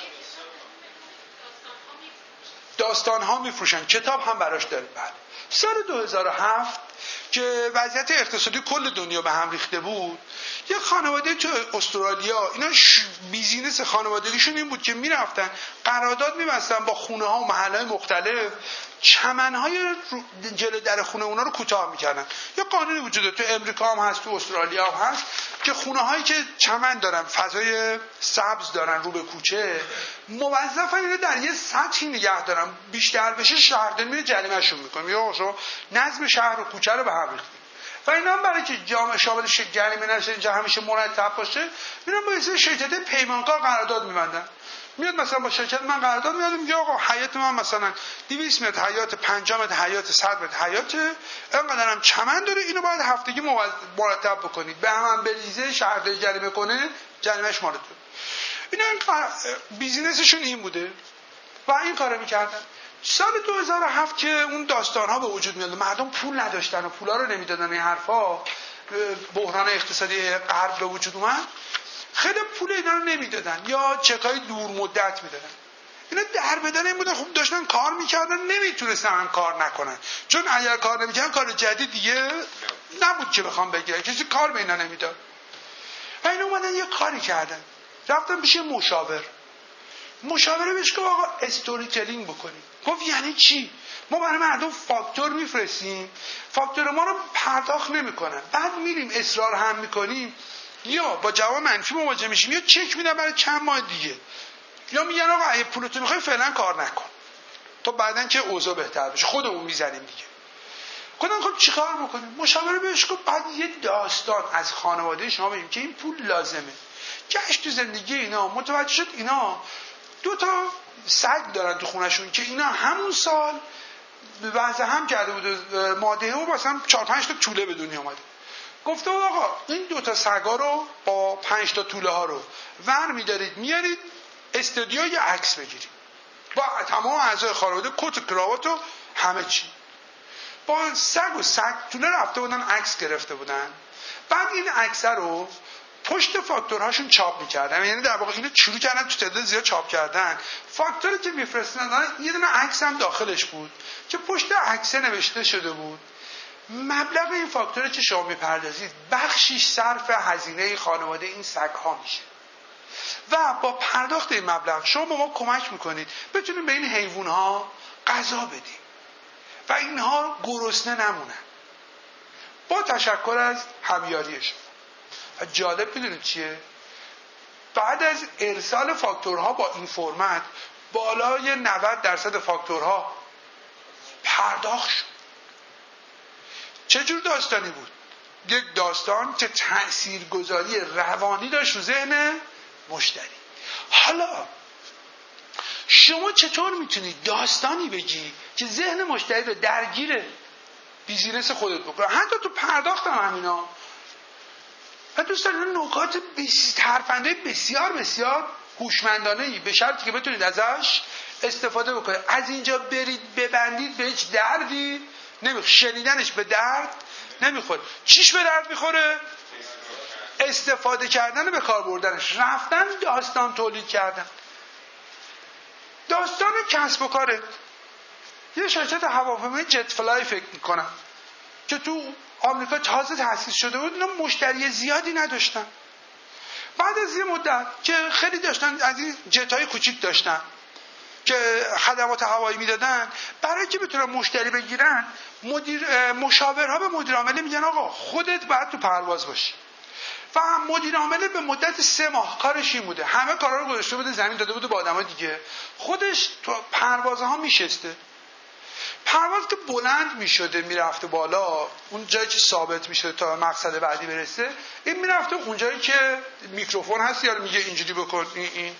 داستان ها میفروشن، کتاب هم براش داره. بعد سال 2007 که وضعیت اقتصادی کل دنیا به هم ریخته بود، یه خانواده تو استرالیا، اینا بیزینس خانوادگیشون این بود که میرفتن قرارداد می‌بستن با خونه ها و محلهای مختلف، چمنهای جلوی در خونه اونا رو کوتاه میکردن. یه قانونی وجود داره، تو امریکا هم هست، تو استرالیا هم هست، که خونه هایی که چمن دارن، فضای سبز دارن رو به کوچه، موظفن اینو در یه سطحی نگه دارن، بیشتر بشه شهرداری میره جریمه‌شون میکنه، یا شما نظم شهر و کوچه رو به هم ریختید. و اینا هم برای که جامعه شامل جریمه نشه، اینجا همیشه مرتب باشه، میرن با یه شرکت پیمانکار قرارداد میبندن. میاد مثلا با شرکت من قرارداد میاد، میگه آقا حیات من مثلا 200 متر حیات، 50 متر حیات، 100 متر حیات، اینقدرم چمن داره، اینو باید هفتگی مرتب بکنید. به هم بریزه شهرداری جریمه کنه، جریمهش مال تو. اینا بیزینسشون این بوده و این کارو میکردن. سال 2007 که اون داستان‌ها به وجود میاد، مردم پول نداشتن و پولا رو نمیدادن، این حرفا، بحران اقتصادی غرب به وجود اومد، خیلی پول اینا رو نمیدادن یا چکای دور مدت میدادن. اینا در بدن این بودن، خب داشتن کار میکردن، نمیتونستن کار نکنن، چون اگر کار نمیکردن کار جدید دیگه نبود که بخوام بگیرن، کسی کار به اینا نمیداد. و اینا اومدن یه کاری کردن، رفتن پیش مشاوره بهش گفت آقا استوری تلینگ بکنیم. گفت یعنی چی؟ ما برای مردم فاکتور میفرستیم، فاکتور ما رو پرداخت نمیکنن، بعد میریم اصرار هم میکنیم، یا با جواب منفی مواجه میشیم، یا چک میدن برای چند ماه دیگه، یا میگن آقا اگه پولتو میخوای فعلا کار نکن تو بعدن که اوضاع بهتر بشه خودمون میزنیم دیگه. گفتن خب چیکار بکنیم؟ مشاوره بهش گفت بعد یه داستان از خانواده شما بگیم که این پول لازمه. گشت تو زندگی اینا متوجه شد اینا 2 تا سگ دارن تو خونشون که اینا همون سال وضع هم کرده بود، ماده و مثلا 4-5 تا توله به دنیا اومده. گفته آقا این 2 تا سگا رو با 5 تا توله ها رو ور میدارید میارید استودیو یه عکس بگیرید با تمام اعضای خانواده، کت و کراوات و همه چی. با سگ و سگ توله رفته بودن عکس گرفته بودن، بعد این عکس رو پشت فاکتورهاشون چاپ میکردن، یعنی در واقع اینو شروع کردن تو تعداد زیاد چاپ کردن. فاکتوری که میفرستادن یه دونه عکس هم داخلش بود که پشت عکس نوشته شده بود مبلغ این فاکتوری که شما میپردازید بخشیش صرف هزینه خانواده این سگ ها میشه و با پرداخت این مبلغ شما به ما کمک میکنید بتونیم به این حیوان ها غذا بدیم و اینها گرسنه نمونن، با تشکر از همیاری شما. و جالب میدونید چیه؟ بعد از ارسال فاکتورها با این فرمت بالای 90% فاکتورها پرداخت شد. چجور داستانی بود؟ یک داستان که تأثیرگذاری روانی داشت رو ذهن مشتری. حالا شما چطور میتونید داستانی بگی که ذهن مشتری رو درگیر بیزینس خودت بکنه؟ حتی تو پرداخت هم همینا. و دوست دارم نکات ترفنده بسیار بسیار هوشمندانه‌ای به شرطی که بتونید ازش استفاده بکنید. از اینجا برید ببندید به هیچ دردی نمیخوره، شنیدنش به درد نمیخوره. چیش به درد میخوره؟ استفاده کردن، به کار بردنش، رفتن داستان تولید کردن. داستان کسب و کاره. یه شرکت هواپیمای جت فلای فکر میکنم که تو آمریکا تازه تأسیس شده بود، اینا مشتری زیادی نداشتن. بعد از یه مدت که خیلی داشتن از این جت‌های کوچیک داشتن که خدمات هوایی میدادن، برای که بتونن مشتری بگیرن مشاورها به مدیر عامل میگن آقا خودت باید تو پرواز باشی. و مدیر عامل به مدت 3 ماه کارش این بوده، همه کارا رو گذاشته بوده زمین، داده بوده به آدمای دیگه، خودش تو پروازها میشسته. پرواز که بلند میشده میرفته بالا، اون جایی که ثابت میشه تا مقصد بعدی برسه، این میرفته اون جایی که میکروفون هست یا میگه اینجوری بکن، این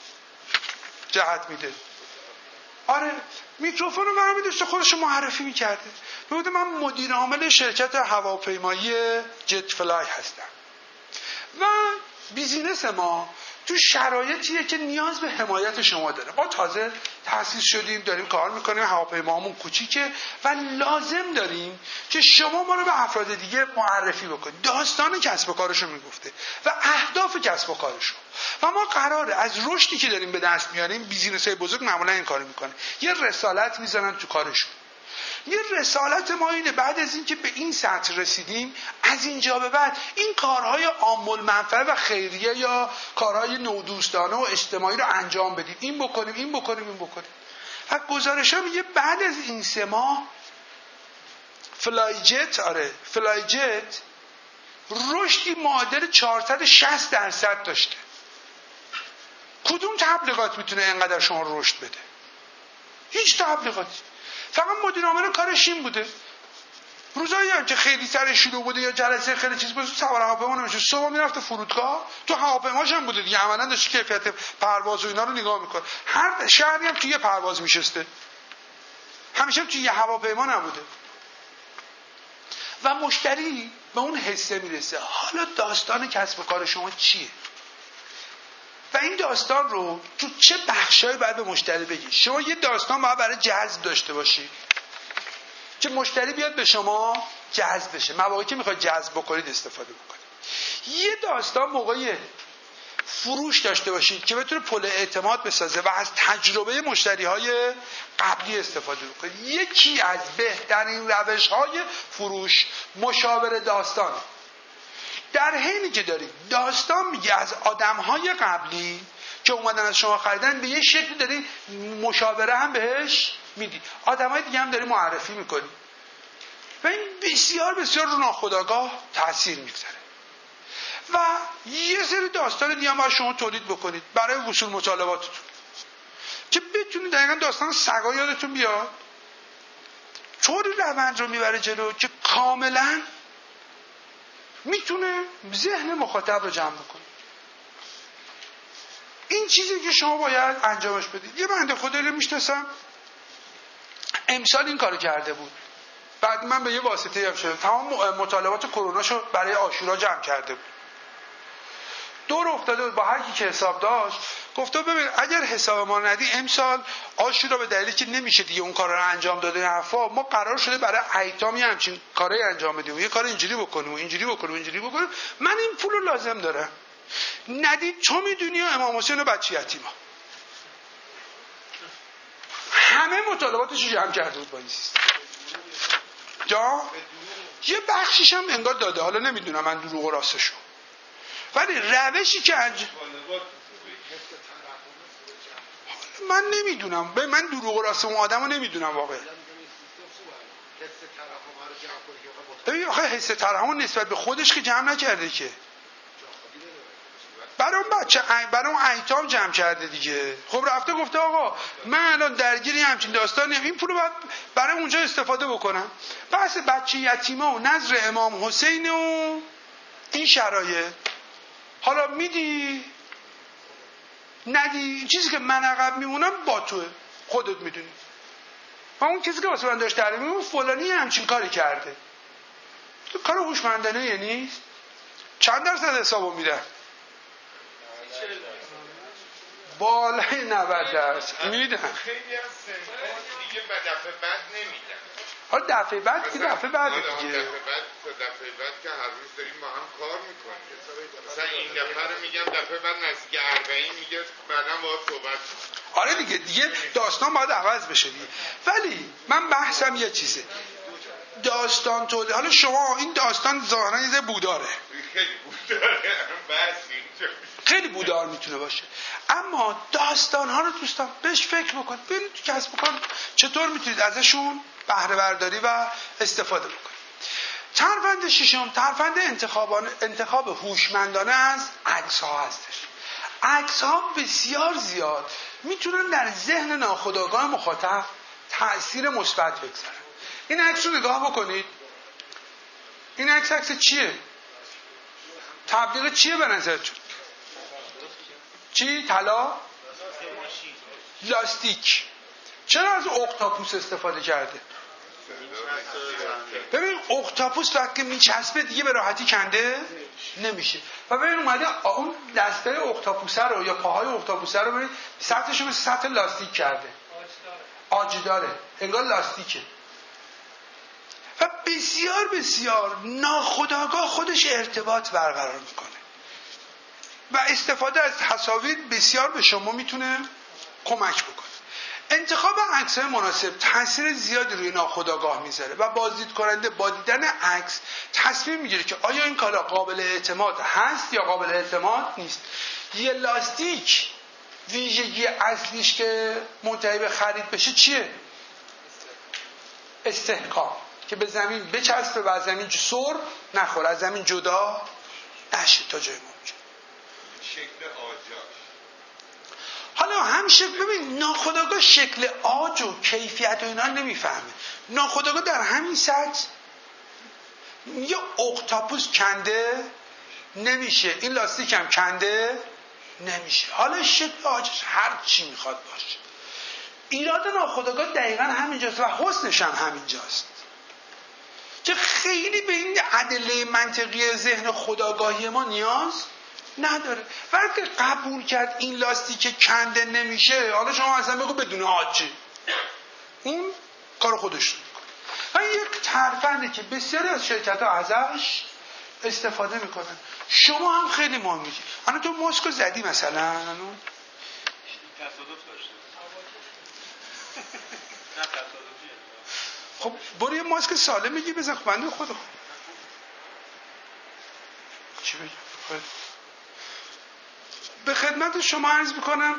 جهت میده. آره میکروفون رو برمی داشته خودش معرفی میکرده، بوده من مدیر عامل شرکت هواپیمایی جت فلای هستم و بیزینس ما تو شرایطیه که نیاز به حمایت شما داره. ما تازه تأسیس شدیم، داریم کار میکنیم، هواپیمامون کوچیکه و لازم داریم که شما ما رو به افراد دیگه معرفی بکنید. داستان کسب و کارشو میگفته و اهداف کسب و کارشو. و ما قراره از رشدی که داریم به دست میاریم، بیزینس‌های بزرگ معمولا این کارو میکنن، یه رسالت میذارن تو کارشون. یه رسالت ما اینه بعد از اینکه به این سطح رسیدیم، از اینجا به بعد این کارهای عام المنفعه و خیریه یا کارهای نودوستانه و اجتماعی رو انجام بدیم، این بکنیم این بکنیم این بکنیم. و گزارش‌ها میگه بعد از این 3 ماه فلای جت رشدی معادل 460% داشته. کدوم تبلیغات میتونه اینقدر شما رشد بده؟ هیچ تبلیغاتی. فقط مدیر عامل کارش این بوده. روزایی هم که خیلی سر شلوغ بوده یا جلسه خیلی چیز بود، سوار هواپیما نمیشه، صبح میرفته فرودگاه، تو هواپیماش هم بوده دیگه، عملاً داشت کیفیت پرواز و اینا رو نگاه میکنه. هر شهری هم توی یه پرواز میشسته، همیشه توی یه هواپیما نبوده. و مشتری به اون حسه میرسه. حالا داستان کسب و کار شما چیه؟ و این داستان رو تو چه بخشایی باید به مشتری بگی؟ شما یه داستان باید برای جذب داشته باشی که مشتری بیاد به شما جذب بشه. مواقعی که میخواید جذب بکنید استفاده بکنید. یه داستان موقعی فروش داشته باشید که بتونه پل اعتماد بسازه و از تجربه مشتری‌های قبلی استفاده بکنید. یکی از بهترین روش‌های فروش مشاوره داستان. در حینی که دارید داستان میگه از آدم‌های قبلی که اومدن از شما خریدن، به یه شکلی داری مشاوره هم بهش میدی، آدم‌های دیگه هم داری معرفی میکنی و این بسیار بسیار رو ناخودآگاه تأثیر میگذاره. و یه سری داستان دیگه هم باید شما تولید بکنید برای وصول مطالباتتون که بتونید دقیقا داستان سگا یادتون بیاد، طوری روند رو میبره جلو که کاملا میتونه ذهن مخاطب رو جمع بکنه. این چیزی که شما باید انجامش بدید. یه بنده خدایی رو میشناسم امسال این کارو کرده بود، بعد من به یه واسطه هم شدم، تمام مطالبات کروناشو برای عاشورا جمع کرده بود، دور افتاده بود با هر کی که حساب داشت، گفته ببین اگر حساب ما ندی امسال عاشورا به دلیلی که نمیشه دیگه اون کارا رو انجام داده حرفا، ما قرار شده برای ایتامی همچین کارایی انجام بدیم، یه کار اینجوری بکنیم و اینجوری بکنیم و اینجوری بکنیم، من این پولو لازم دارم، ندید تو میدونی و امام حسین و بچه یتیما. همه مطالباتش رو جمع کرده بود با این سیستم. جا یه بخشیش هم انگار داده، حالا نمیدونم من دروغ و راستشو، ولی روشی که من نمیدونم، من دروغ و راست اون آدمو نمیدونم واقعا. ببین آخه حس ترحم نسبت به خودش که جمع نکرده که، برای اون بچه برای اون ایتام جمع کرده دیگه. خب رفته گفته آقا من الان درگیری همچین داستانی، این پولو باید برای اونجا استفاده بکنم. بحث بچه یتیما و نظر امام حسین و این شرایط، حالا میدی ندی، چیزی که من عقب میمونم با توه، خودت میدونی. و اون کسی که واسه من داشت تعریف می‌کنه فلانی همچین کاری کرده، تو کار هوشمندانه یه نیست. چند درصد حسابو میدن؟ بالای 90% میدن. خیلی از سنف‌ها دیگه به دفعه بعد نمیدن. حالا دفعه بعد که دفعه بعد دیگه. دفعه بعد که هر روز داریم با هم کار میکنیم. مثلا این دفعه رو میگم، دفعه بعد نزدیک 40 میگه بعداً باهات صحبت. آره دیگه داستان باید عوض بشه دیگه. ولی من بحثم یه چیزه، داستان تولید. حالا شما این داستان ظاهرا یه بوداره، خیلی بوداره، بس اینجا خیلی بودار میتونه باشه، اما داستان ها رو دوستان بهش فکر بکنید، ببینید تو کسب و کار چطور میتونید ازشون بهره برداری و استفاده بکنید. ترفند ششم، ترفند انتخاب هوشمندانه از عکس ها هستش. عکس ها بسیار زیاد میتونن در ذهن ناخودآگاه مخاطب تأثیر مثبت بگذارن. این عکس رو نگاه بکنید، این عکس چیه؟ تبلیغ چیه به نظرتون؟ چی؟ طلا؟ لاستیک. چرا از اختاپوس استفاده کرده؟ ببین اختاپوس وقتی میچسبه دیگه به راحتی کنده نمیشه. و ببین اومده اون دسته اختاپوسه رو یا پاهای اختاپوسه رو ببین سطحش رو مثل سطح لاستیک کرده، آج داره، انگار لاستیکه. و بسیار بسیار ناخودآگاه خودش ارتباط برقرار میکنه و استفاده از تصاویر بسیار به شما میتونه کمک بکنه. انتخاب عکس‌های مناسب تاثیر زیادی روی ناخودآگاه میذاره و بازدید کننده با دیدن عکس تصمیم میگیره که آیا این کالا قابل اعتماد هست یا قابل اعتماد نیست. یه لاستیک ویژگی اصلیش که منتهی به خرید بشه چیه؟ استحکام. که به زمین بچسبه و از زمین سر نخوره، از زمین جدا نشه تا جای ممکن. شکل آجاش. حالا هم شکل، ببین ناخودآگاه شکل آج و کیفیت و اینا نمیفهمه. ناخودآگاه در همین سطح یه اختاپوس کنده نمیشه، این لاستیک هم کنده نمیشه. حالا شکل آجش هر چی میخواد باشه. ایراد ناخودآگاه دقیقا همینجاست و حسنش هم همینجاست که خیلی به این ادله منطقی ذهن خودآگاهی ما نیاز نداره. وقتی قبول کرد این لاستیک کنده نمیشه، حالا شما اصلا بگو بدون آجه، اون کار خودش رو میکنه. و یک ترفنده که بسیاری از شرکت ها ازش استفاده میکنن. شما هم خیلی مهمه. الان تو ماسکو زدی مثلا؟ الان تصادف داشته. نه تصادفیه. خب برو یه ماسک سالم میگی بزن. خب بنده خود چی بگم؟ به خدمت شما عرض میکنم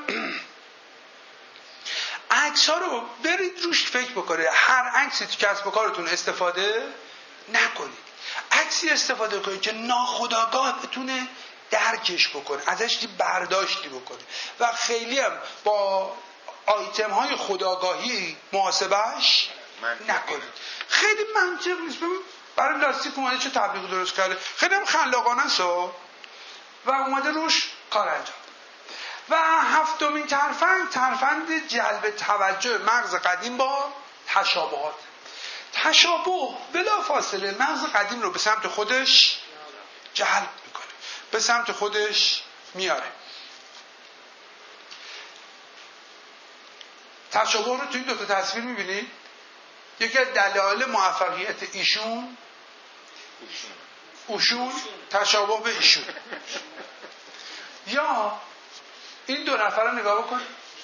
عکس ها رو برید روش فکر بکنید. هر عکسی تو کسب و کارتون استفاده نکنید. عکسی استفاده کنید که ناخودآگاه بتونه درکش بکنه، ازش برداشتی بکنه و خیلی هم با آیتم های خودآگاهی محاسبهش نکنید. خیلی منطق نیست. برای لاستیک اومده چه تبلیغ درست کرده، خیلی هم خلاقانه است و اومده روش کار انجام. و هفتمین ترفند جلب توجه مغز قدیم با تشابهات. تشابه بلا فاصله مغز قدیم رو به سمت خودش جلب میکنه، به سمت خودش میاره. تشابه رو تو این دو تا تصویر میبینید. یکی از دلایل موفقیت ایشون تشابه به ایشون. یا این دو نفر رو نگاه بکن.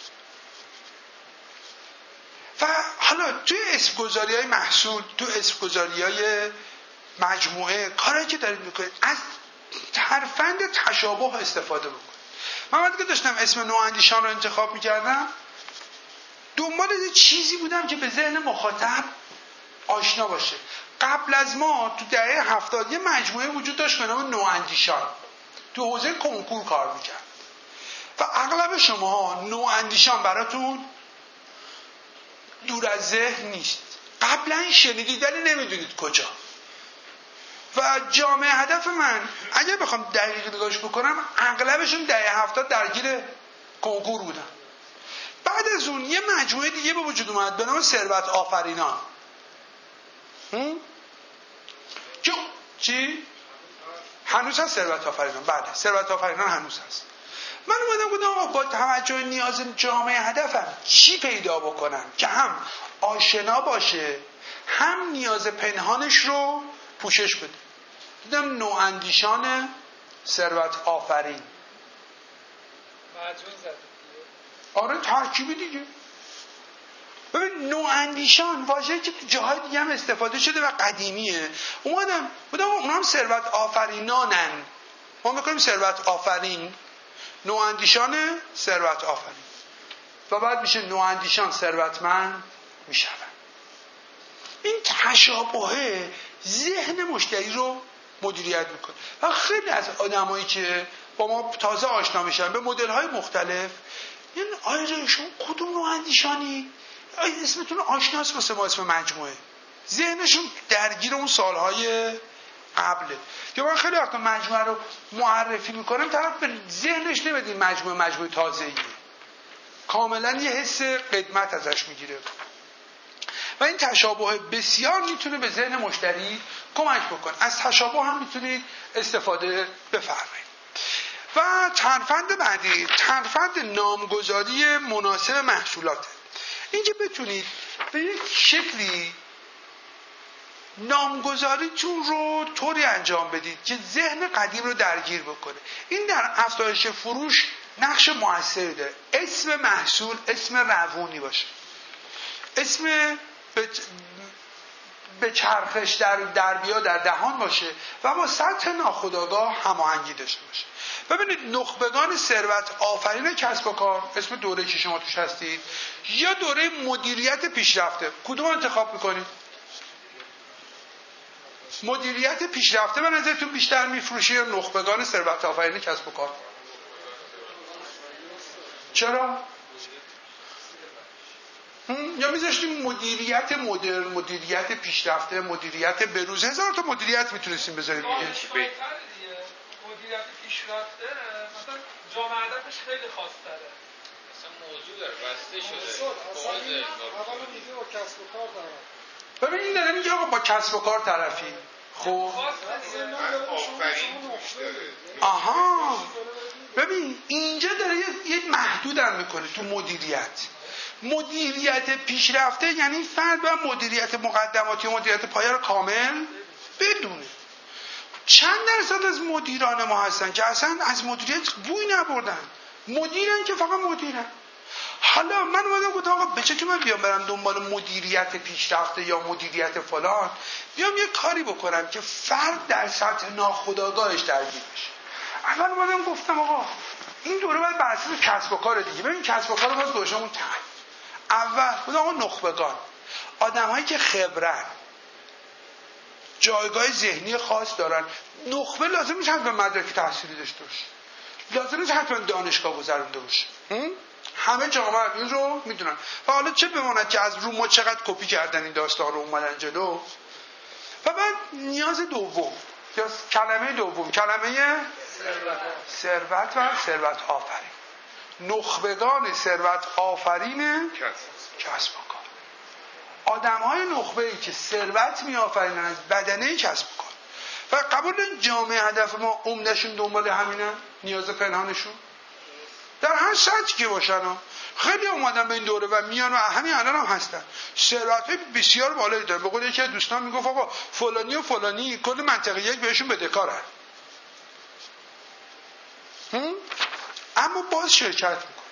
و حالا توی اسم گذاری های محصول، تو اسم گذاری های مجموعه، کارهایی که دارید میکنید از ترفند تشابه استفاده بکنید. من وقتی که داشتم اسم نواندیشان رو انتخاب میکردم دنبال یه چیزی بودم که به ذهن مخاطب آشنا باشه. قبل از ما تو دهه 70 یه مجموعه وجود داشت به نام نواندیشان، تو حوزه کنکور کار میکرد و اغلب شما نواندیشان براتون دور از ذهن نیست. قبلا شنیدید ولی نمیدونید کجا. و جامعه هدف من اگر بخوام دقیق نگاش بکنم اغلبشون دهه 70 درگیر کنکور بودن. بعد از اون یه مجموعه دیگه به وجود اومد به نام ثروت آفرینان. چی؟ هنوز هست ثروت آفرینان. بله ثروت آفرینان هنوز هست. من اومدم گفتم با توجه نیاز جامعه هدفم چی پیدا بکنم که هم آشنا باشه هم نیاز پنهانش رو پوشش بده. دیدم نواندیشان ثروت آفرین. آره ترکیبی دیگه. ببین نواندیشان واژه‌ای که جاهای دیگه هم استفاده شده و قدیمیه. اومدم اونا هم ثروت آفرینانن. ما می‌کنیم ثروت آفرین، نواندیشان ثروت آفرین و بعد میشه نواندیشان ثروتمند میشن. این تشابه ذهن مشتری رو مدیریت میکنه و خیلی از آدمایی که با ما تازه آشنا میشن به مدل‌های مختلف این آیا شما کدوم نواندیشانی؟ اسمتون آشناست واسه ما اسم مجموعه. ذهنشون درگیر اون سالهای قبله. که من خیلی وقتا مجموعه رو معرفی میکنم طرف به ذهنش نمیده مجموعه تازه‌ایه، کاملا یه حس قدمت ازش میگیره و این تشابه بسیار میتونه به ذهن مشتری کمک بکنه. از تشابه هم میتونید استفاده بفرمایید. و ترفند بعدی ترفند نامگذاری مناسب محصولاته. اینکه بتونید به یک شکلی نامگذاریتون رو طوری انجام بدید که ذهن قدیم رو درگیر بکنه. این در افزایش فروش نقش موثری داره. اسم محصول اسم روونی باشه، اسم به چرخش در بیا در دهان باشه و با سطح ناخودآگاه هماهنگی داشته باشه. ببینید نخبگان ثروت آفرین کسب و کار، اسم دوره که شما توش هستید، یا دوره مدیریت پیشرفته، کدوم انتخاب میکنید؟ مدیریت پیشرفته به نظرتون بیشتر میفروشه یا نخبگان ثروت آفرین کسب و کار؟ چرا؟ یا میذاشتیم مدیریت مدرن، مدیریت پیشرفته، مدیریت بروز، هزار تا مدیریت میتونستیم بذاریم دیگه. مدیریت پیشرفته مثلا جامعه هدفش خیلی خاص‌تره. اصلا موضوع داره بسته شده. اول میگه با کسب و کار طرف. ببین این داره میگه آقا با کسب و کار طرفی. خب آها ببین اینجا داره یه محدودم میکنه تو مدیریت پیشرفته، یعنی فرد باید مدیریت مقدماتی و مدیریت پایه رو کامل بدونه. چند درصد از مدیران ما هستن که اصلا از مدیریت بوی نبردن، مدیرن که فقط مدیرن. حالا من اومدم گفتم آقا به چه که من بیام برم دنبال مدیریت پیشرفته یا مدیریت فلان، بیام یه کاری بکنم که فرد در سطح ناخودآگاهش درگیر بشه. اول اومدم گفتم آقا این دوره باید بر اساس کسب و کار دیگه. ببین کسب و کار باز دوشمون اول خود آقا نخبگان، آدم‌هایی که خبرن، جایگاه ذهنی خاص دارن. نخبه لازم نیست حتما مدرک تحصیلی داشته باشه، لازم نیست حتما دانشگاه گذرونده باشه. همه جامعه این رو میدونن. و حالا چه بماند که از رو ما چقدر کپی کردن این داستان رو اومدن جلو. و بعد نیاز دوم یا کلمه دوم، کلمه ثروت و ثروت آفرین. نخبگان ثروت آفرین کسب و کار، آدم‌های نخبه‌ای که ثروت می‌آفرینن از بدنه کسب و کار. و قبول جامعه هدف ما عمدشون دنبال همینن، نیاز پنهانشون در هر سطحی که باشن. خیلی اومدن به این دوره و میان و همین الان هم هستن، ثروت‌های بسیار بالایی دارن. به قول یکی از دوستان میگفت آقا فلانی و فلانی کل منطقه یک بهشون بدهکارن، اما باز شرکت میکنه.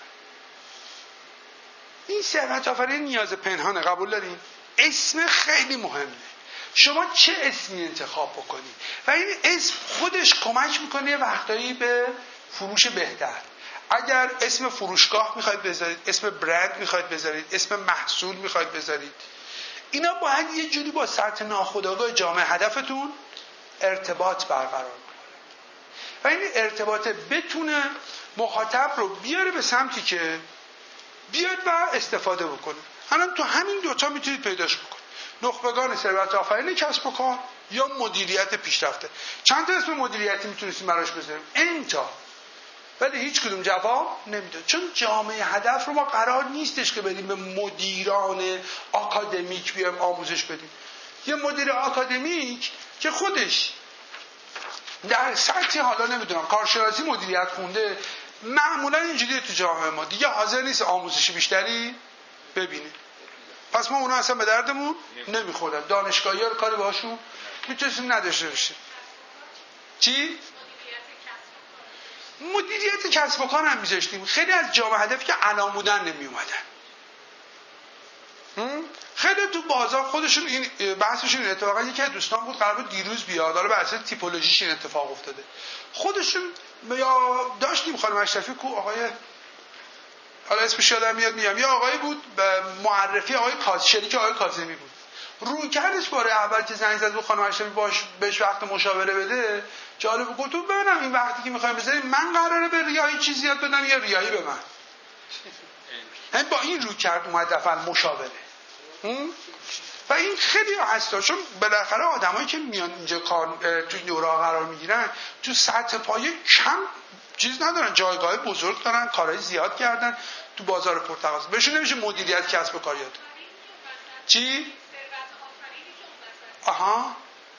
این ثروت آفرین نیاز پنهانه، قبول دارین؟ اسم خیلی مهمه. شما چه اسمی انتخاب بکنید و این اسم خودش کمک میکنه وقتایی به فروش بهتر. اگر اسم فروشگاه میخواید بذارید، اسم برند میخواید بذارید، اسم محصول میخواید بذارید، اینا باید یه جوری با سطح ناخودآگاه جامعه هدفتون ارتباط برقرار کنه و این ارتباط بتونه مخاطب رو بیاره به سمتی که بیاد و استفاده بکنه. الان تو همین دوتا میتونید پیداش بکنید، نخبگان ثروت آفرین کسب و کار یا مدیریت پیشرفته. چند تا اسم مدیریتی میتونستیم براش بذاریم؟ انتا، ولی هیچ کدوم جواب نمیده. چون جامعه هدف رو ما قرار نیستش که بریم به مدیران آکادمیک بیایم آموزش بدیم. یه مدیر آکادمیک که خودش در سطح حالا نمیدونم کارشناسی مدیریت خونده، معمولا اینجوریه تو جامعه ما دیگه حاضر نیست آموزش بیشتری ببینه. پس ما اونا اصلا به دردمون نمیخورن. دانشگاهی ها رو کاری باهاشون میتونستیم نداشته باشیم. چی؟ مدیریت کسب و کار هم میذاشتیم. خیلی از جامعه هدفی که الان بودن نمی اومدن. خیلی تو بازار خودشون این بحثشون اتفاقا یکی از دوستان بود قرار بود دیروز بیاد، حالا بحث تیپولوژیش این اتفاق افتاده. خودشون یا داشتیم خانم اشرفی کو آقای حالا اسمش یادم میاد میام، یا آقای بود به معرفی آقای شریک آقای کاظمی بود. روی کردش باره اول که زنگ زد بود خانم اشرفی بهش وقت مشاوره بده، جالب گفت تو ببینم این وقتی که میخوایم بذاریم من قراره به ریایی چیزی یاد بدم یا ریایی به من. هم با این روی کرد اومد دفعه مشاوره. و این خیلی هستا، چون بالاخره آدمایی که میان اینجا کار تو دوره قرار میگیرن تو سطح پایه کم چیز ندارن، جایگاه بزرگ دارن، کارهای زیاد کردن تو بازار پرتغال. بهشون نمیشه مدیریت کسب و کار یاد. چی؟ آها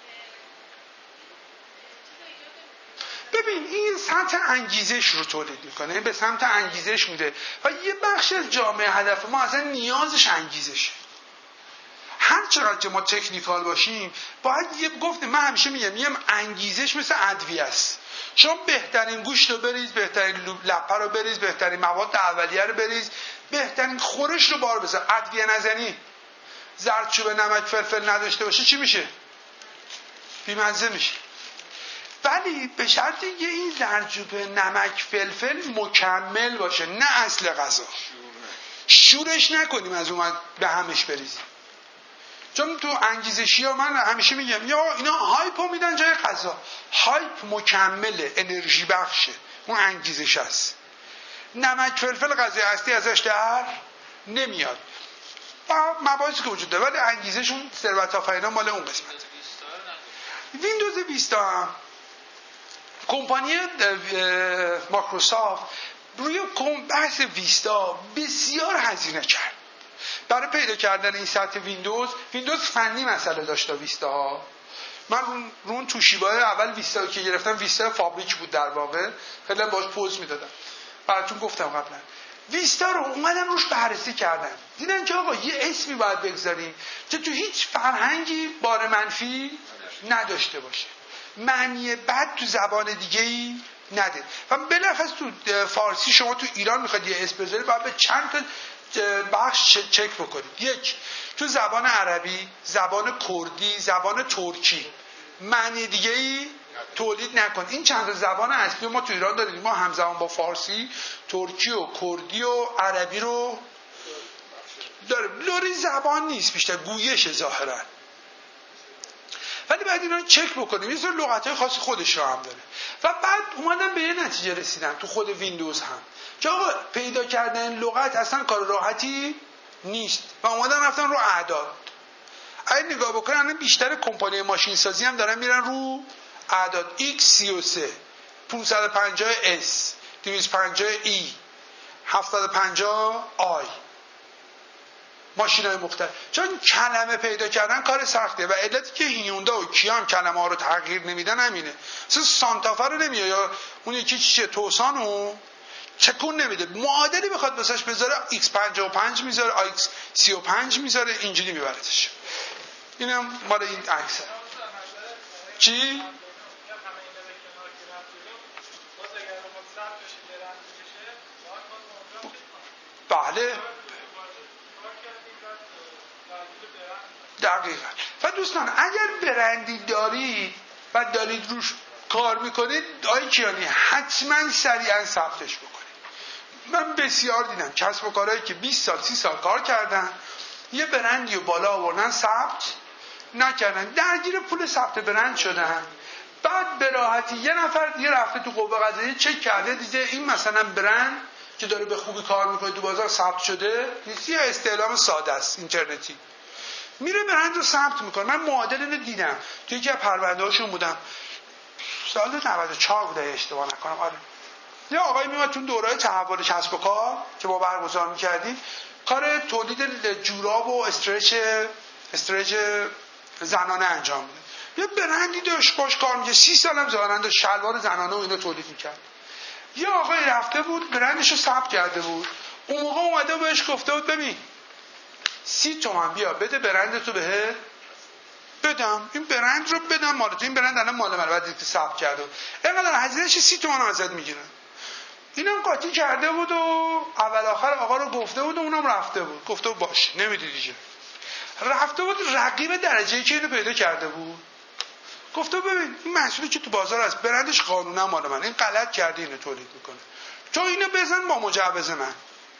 ببین این سمت انگیزش رو تولید میکنه، به سمت انگیزش میده و یه بخش از جامعه هدف ما اصلا نیازش انگیزشه. هر چقدر که ما تکنیکال باشیم باید من همیشه میگم انگیزش مثل ادویه است. شما بهترین گوشت رو بریز، بهترین لپه رو بریز، بهترین مواد اولیه رو بریز، بهترین خورش رو بار بذار، ادویه نزنی، زردچوبه نمک فلفل نداشته باشه چی میشه؟ بی‌مزه میشه. ولی به شرطی که این زردچوبه نمک فلفل مکمل باشه، نه اصل غذا. شورش نکنیم از اومد به همش بریزیم. چون تو انگیزشی ها من همیشه میگم یا اینا هایپو میدن جای غذا. هایپ مکمل انرژی بخشه، اون انگیزش است. نمک فلفل غذای اصلی ازش در نمیاد. مباحثی که وجود داره ولی انگیزشون ثروت آفرینا مال اون قسمت. ویندوز 20 هم کمپانی مایکروسافت روی بحث ویستا بسیار هزینه کرد برای پیدا کردن این سطح ویندوز فنی مسئله داشت. ویستا من رون توشیبای اول ویستا که گرفتم ویستا فابریک بود در واقع، خیلی باهاش پوز میدادم براتون گفتم قبلا. ویستا رو اومدن روش بررسی کردن، دیدن که آقا یه اسمی باید بگذاریم که تو هیچ فرهنگی بار منفی نداشته باشه، معنی بد تو زبان دیگه‌ای نده. و بلافاصله تو فارسی شما تو ایران میخواد یه اسم بذارید باید به چند تا بخش چک بکنید. یک، تو زبان عربی، زبان کردی، زبان ترکی معنی دیگه‌ای تولید نکن. این چند تا زبان اصلی ما تو ایران داریم، ما همزمان با فارسی، ترکی و کردی و عربی رو داریم. لوری زبان نیست، بیشتر گویش ظاهرا، ولی بعد اینا رو چک بکنیم. یه سری لغت‌های خاص خودش رو هم داره. و بعد اومدم به یه نتیجه رسیدم تو خود ویندوز هم که آقا پیدا کردن لغت اصلا کار راحتی نیست و اومدن رفتن رو اعداد. اگه نگاه بکنن بیشتر کمپانی ماشین سازی هم دارن میرن رو اعداد. X33 550S 250E 750I ماشین‌های مختلف، چون کلمه پیدا کردن کار سخته و علتی که هیوندا و کیا هم کلمه ها رو تغییر نمیدن همینه. مثلا سانتافه رو نمیاد یا اون یکی چیه توسانو چکون نمیده، معادلی بخواد واسش بذاره X55 میذاره، X35 میذاره، اینجوری میبرتش. اینم مال این عکسه. چی؟ بله دقیقا. و دوستان اگر برندی دارید و دارید روش کار میکنید آقای کیانی حتما سریعا ثبتش بکنید. من بسیار دیدم کسب و کارهایی که 20 سال 30 سال کار کردن یه برندی رو بالا آوردن ثبت نکردن، درگیر پول ثبت برند شدن، بعد به راحتی یه نفر دیگه رفته تو قوه قضاییه چک کرده دیده این مثلا برند که داره به خوبی کار میکنه تو بازار ثبت شده نیست، یه استعلام ساده است اینترنتی، میره برند رو ثبت میکنه. من معادل اینو دیدم توی یکی از پرونده‌هاشون بودم سال 94 بوده اشتباه نکنم. آره یه آقای میومد تو دوره‌های تحول کسب و کار که ما برگزار میکردیم کار تولید جوراب و استرچ زنانه انجام میده. یه برندی داشت باش کار میکنه 30 سالم زارنده شلوار زنانه و اینو تولید میکرد. یه آقای رفته بود برندشو ثبت کرده بود، اون موقع اومده بهش گفته بود ببین 30 تومن بیا بده برندتو بهت بدم، این برند رو بدم مال تو، این برند الان مال من بعد که ثبت کرده بود اینقدر هزینه‌اش 30 تومن ازت میگیرن. اینم قاطی کرده بود و اول آخر آقا رو گفته بود و اونم رفته بود گفته بود باش نمیدی دیگه. رفته بود رقیب درجه‌ای که اینو پیدا کرده بود گفته ببین این محصولی که تو بازار هست برندش قانونا مال من، این غلط کرده اینو تولید میکنه تو اینو بزن با مجوز من.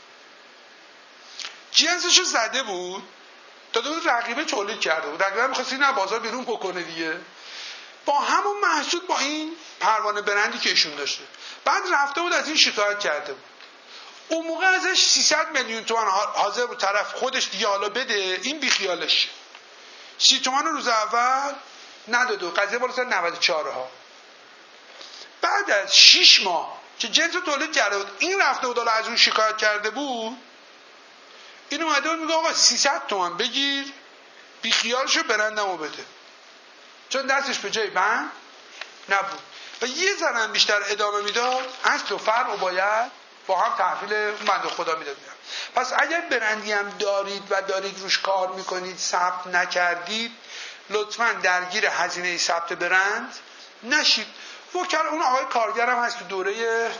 جنسشو زده بود داده بود رقیب تولید کرده بود، رقیب می‌خواست اینو بازار بیرون بکنه دیگه با همون محصول با این پروانه برندی که ایشون داشته. بعد رفته بود از این شکایت کرده بود، اون موقع ازش 300 میلیون تومان حاضر بود طرف خودش دیگه حالا بده این بیخیالش. 30 تومان روز اول نداده و قضیه بالا سر 94 ها. بعد از 6 ماه که جنس تولید کرده بود این رفته بود حالا از اون شکایت کرده بود، این اومده بود میگه آقا 300 تومان بگیر بیخیالشو برندمو بده، چون دستش به جای بند نبود و یه ذره بیشتر ادامه میداد اصل و فرع و باید با هم تحویل اون بنده خدا میداد. پس اگر برندی هم دارید و دارید روش کار میکنید ثبت نکردید لطفاً درگیر هزینه ثبت برند نشید. اون آقای کارگرم هست تو دوره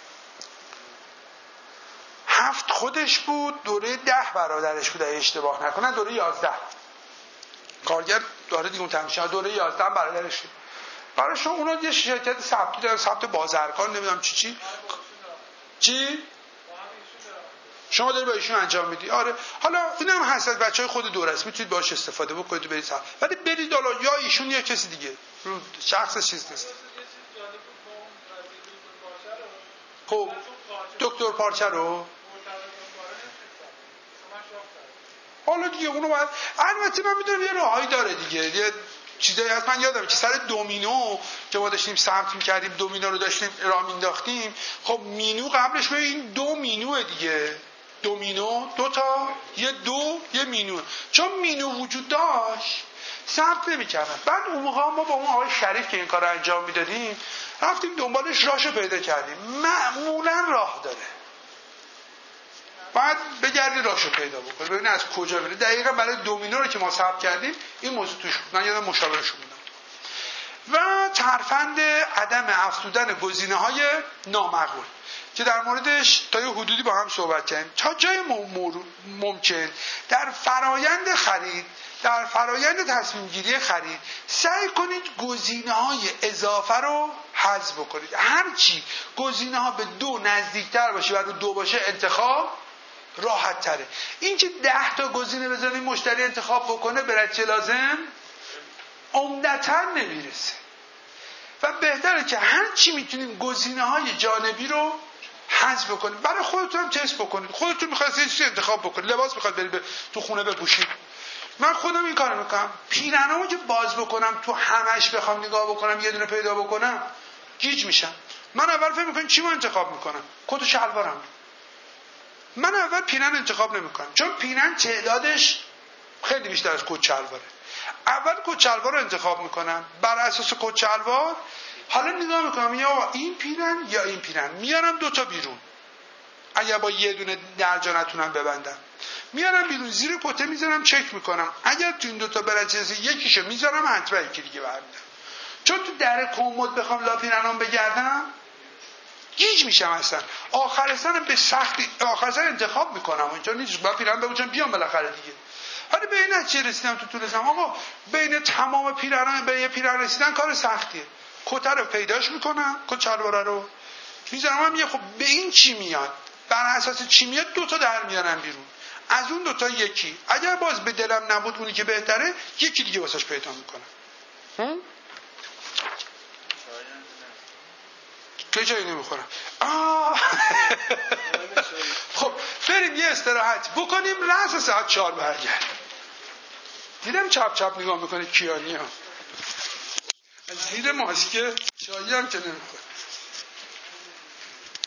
7 خودش بود، دوره 10 برادرش بود اگه اشتباه نکنم، دوره 11 کارگر داره دیگه اون تمشین دوره 11 برادرش بود. براشون اونا یه شرکت ثبتی دارن ثبت بازرگان نمیدونم چی شما داری با ایشون انجام میدی. آره حالا اینم هست از بچهای خود دوره است، میتونید باهاش استفاده بکنید برید، ولی برید حالا یا ایشون یا کسی دیگه، رو شخص چیز نیست. خب دکتر پارچه رو حالا دیگه اونو باید، البته من میدونم یه راهی داره دیگه، یه چیزایی هست. من یادم که سر دومینو که ما داشتیم ثبت می‌کردیم، دومینو رو داشتیم راه مینداختیم، خب مینو قبلش به این 2 مینوه دیگه، دومینو 2 تا، یه 2 یه مینو، چون مینو وجود داشت ثبت نمی‌کردن. بعد اون موقع ما با اون آقای شریف که این کارو انجام میدادیم رفتیم دنبالش، راهشو پیدا کردیم. معمولا راه داره، بعد بگردی راهشو پیدا بکنی ببین از کجا میره. دقیقاً برای دومینو رو که ما ثبت کردیم این موضوع توش بود، من یادم مشاورشون بودم. و ترفند عدم افزودن گزینه‌های نامعقول که در موردش تا یه حدودی با هم صحبت کردیم. تا جای ممکن در فرایند خرید، در فرایند تصمیم گیری خرید سعی کنید گزینه‌های اضافه رو حذف بکنید. هرچی گزینه‌ها به 2 نزدیکتر باشه و رو 2 باشه انتخاب راحت تره. این که 10 تا گزینه بذاریم مشتری انتخاب بکنه برای چه لازم عمدتاً نمیرسه و بهتره که هر چی میتونیم گزینه‌های جانبی رو حذف بکنید. برای خودتون هم تست بکنید. خودتون می‌خواید یه چیزی انتخاب بکنید، لباس می‌خواید برید تو خونه بپوشید، من خودم این کارو میکنم. پیرهنامو که باز بکنم تو همش بخوام نگاه بکنم یه دونه پیدا بکنم گیج میشم. من اول فکر میکنم چی من انتخاب میکنم؟ کت و شلوارم. من اول پیرهن انتخاب نمیکنم چون پیرهن تعدادش خیلی بیشتر از کت شلواره. اول کت شلوار رو انتخاب میکنم، بر اساس کت شلوار حالا نگاه میکنم یا این پیرهن یا این پیرهن، میارم 2 تا بیرون. اگه با یه دونه درجا نتونم ببندم میارم بیرون، زیر کته میذارم، چک میکنم اگر تو این 2 تا برچه یکیشو میذارم حتما یکی دیگه برمیدارم. چون تو در کمد بخوام لا پیرهنام بگردم گیج میشم اصلا. آخر سر به سختی آخر سر انتخاب میکنم، اینطور نیست با پیرهن بپوشم بیام بالاخره دیگه. حالا به این نتیجه رسیدم تو طول زمان آقا بین تمام پیرهن به یه پیرهن رسیدن کار سختیه. کته رو پیداش میکنم، کت شلوار رو میذارم، میگه خب به این چی میاد، بر اساس چی میاد 2 تا در میارم بیرون، از اون 2 تا یکی، اگر باز به دلم نبود اونی که بهتره یکی دیگه واسش پیدا میکنم. که جایی نمیخورم. خب بریم یه استراحت بکنیم، رأس ساعت 4 برگردیم. دیدم چپ چپ نگاه میکنه کیانی ها از زیر ماسک چایی هم که نمیخوره.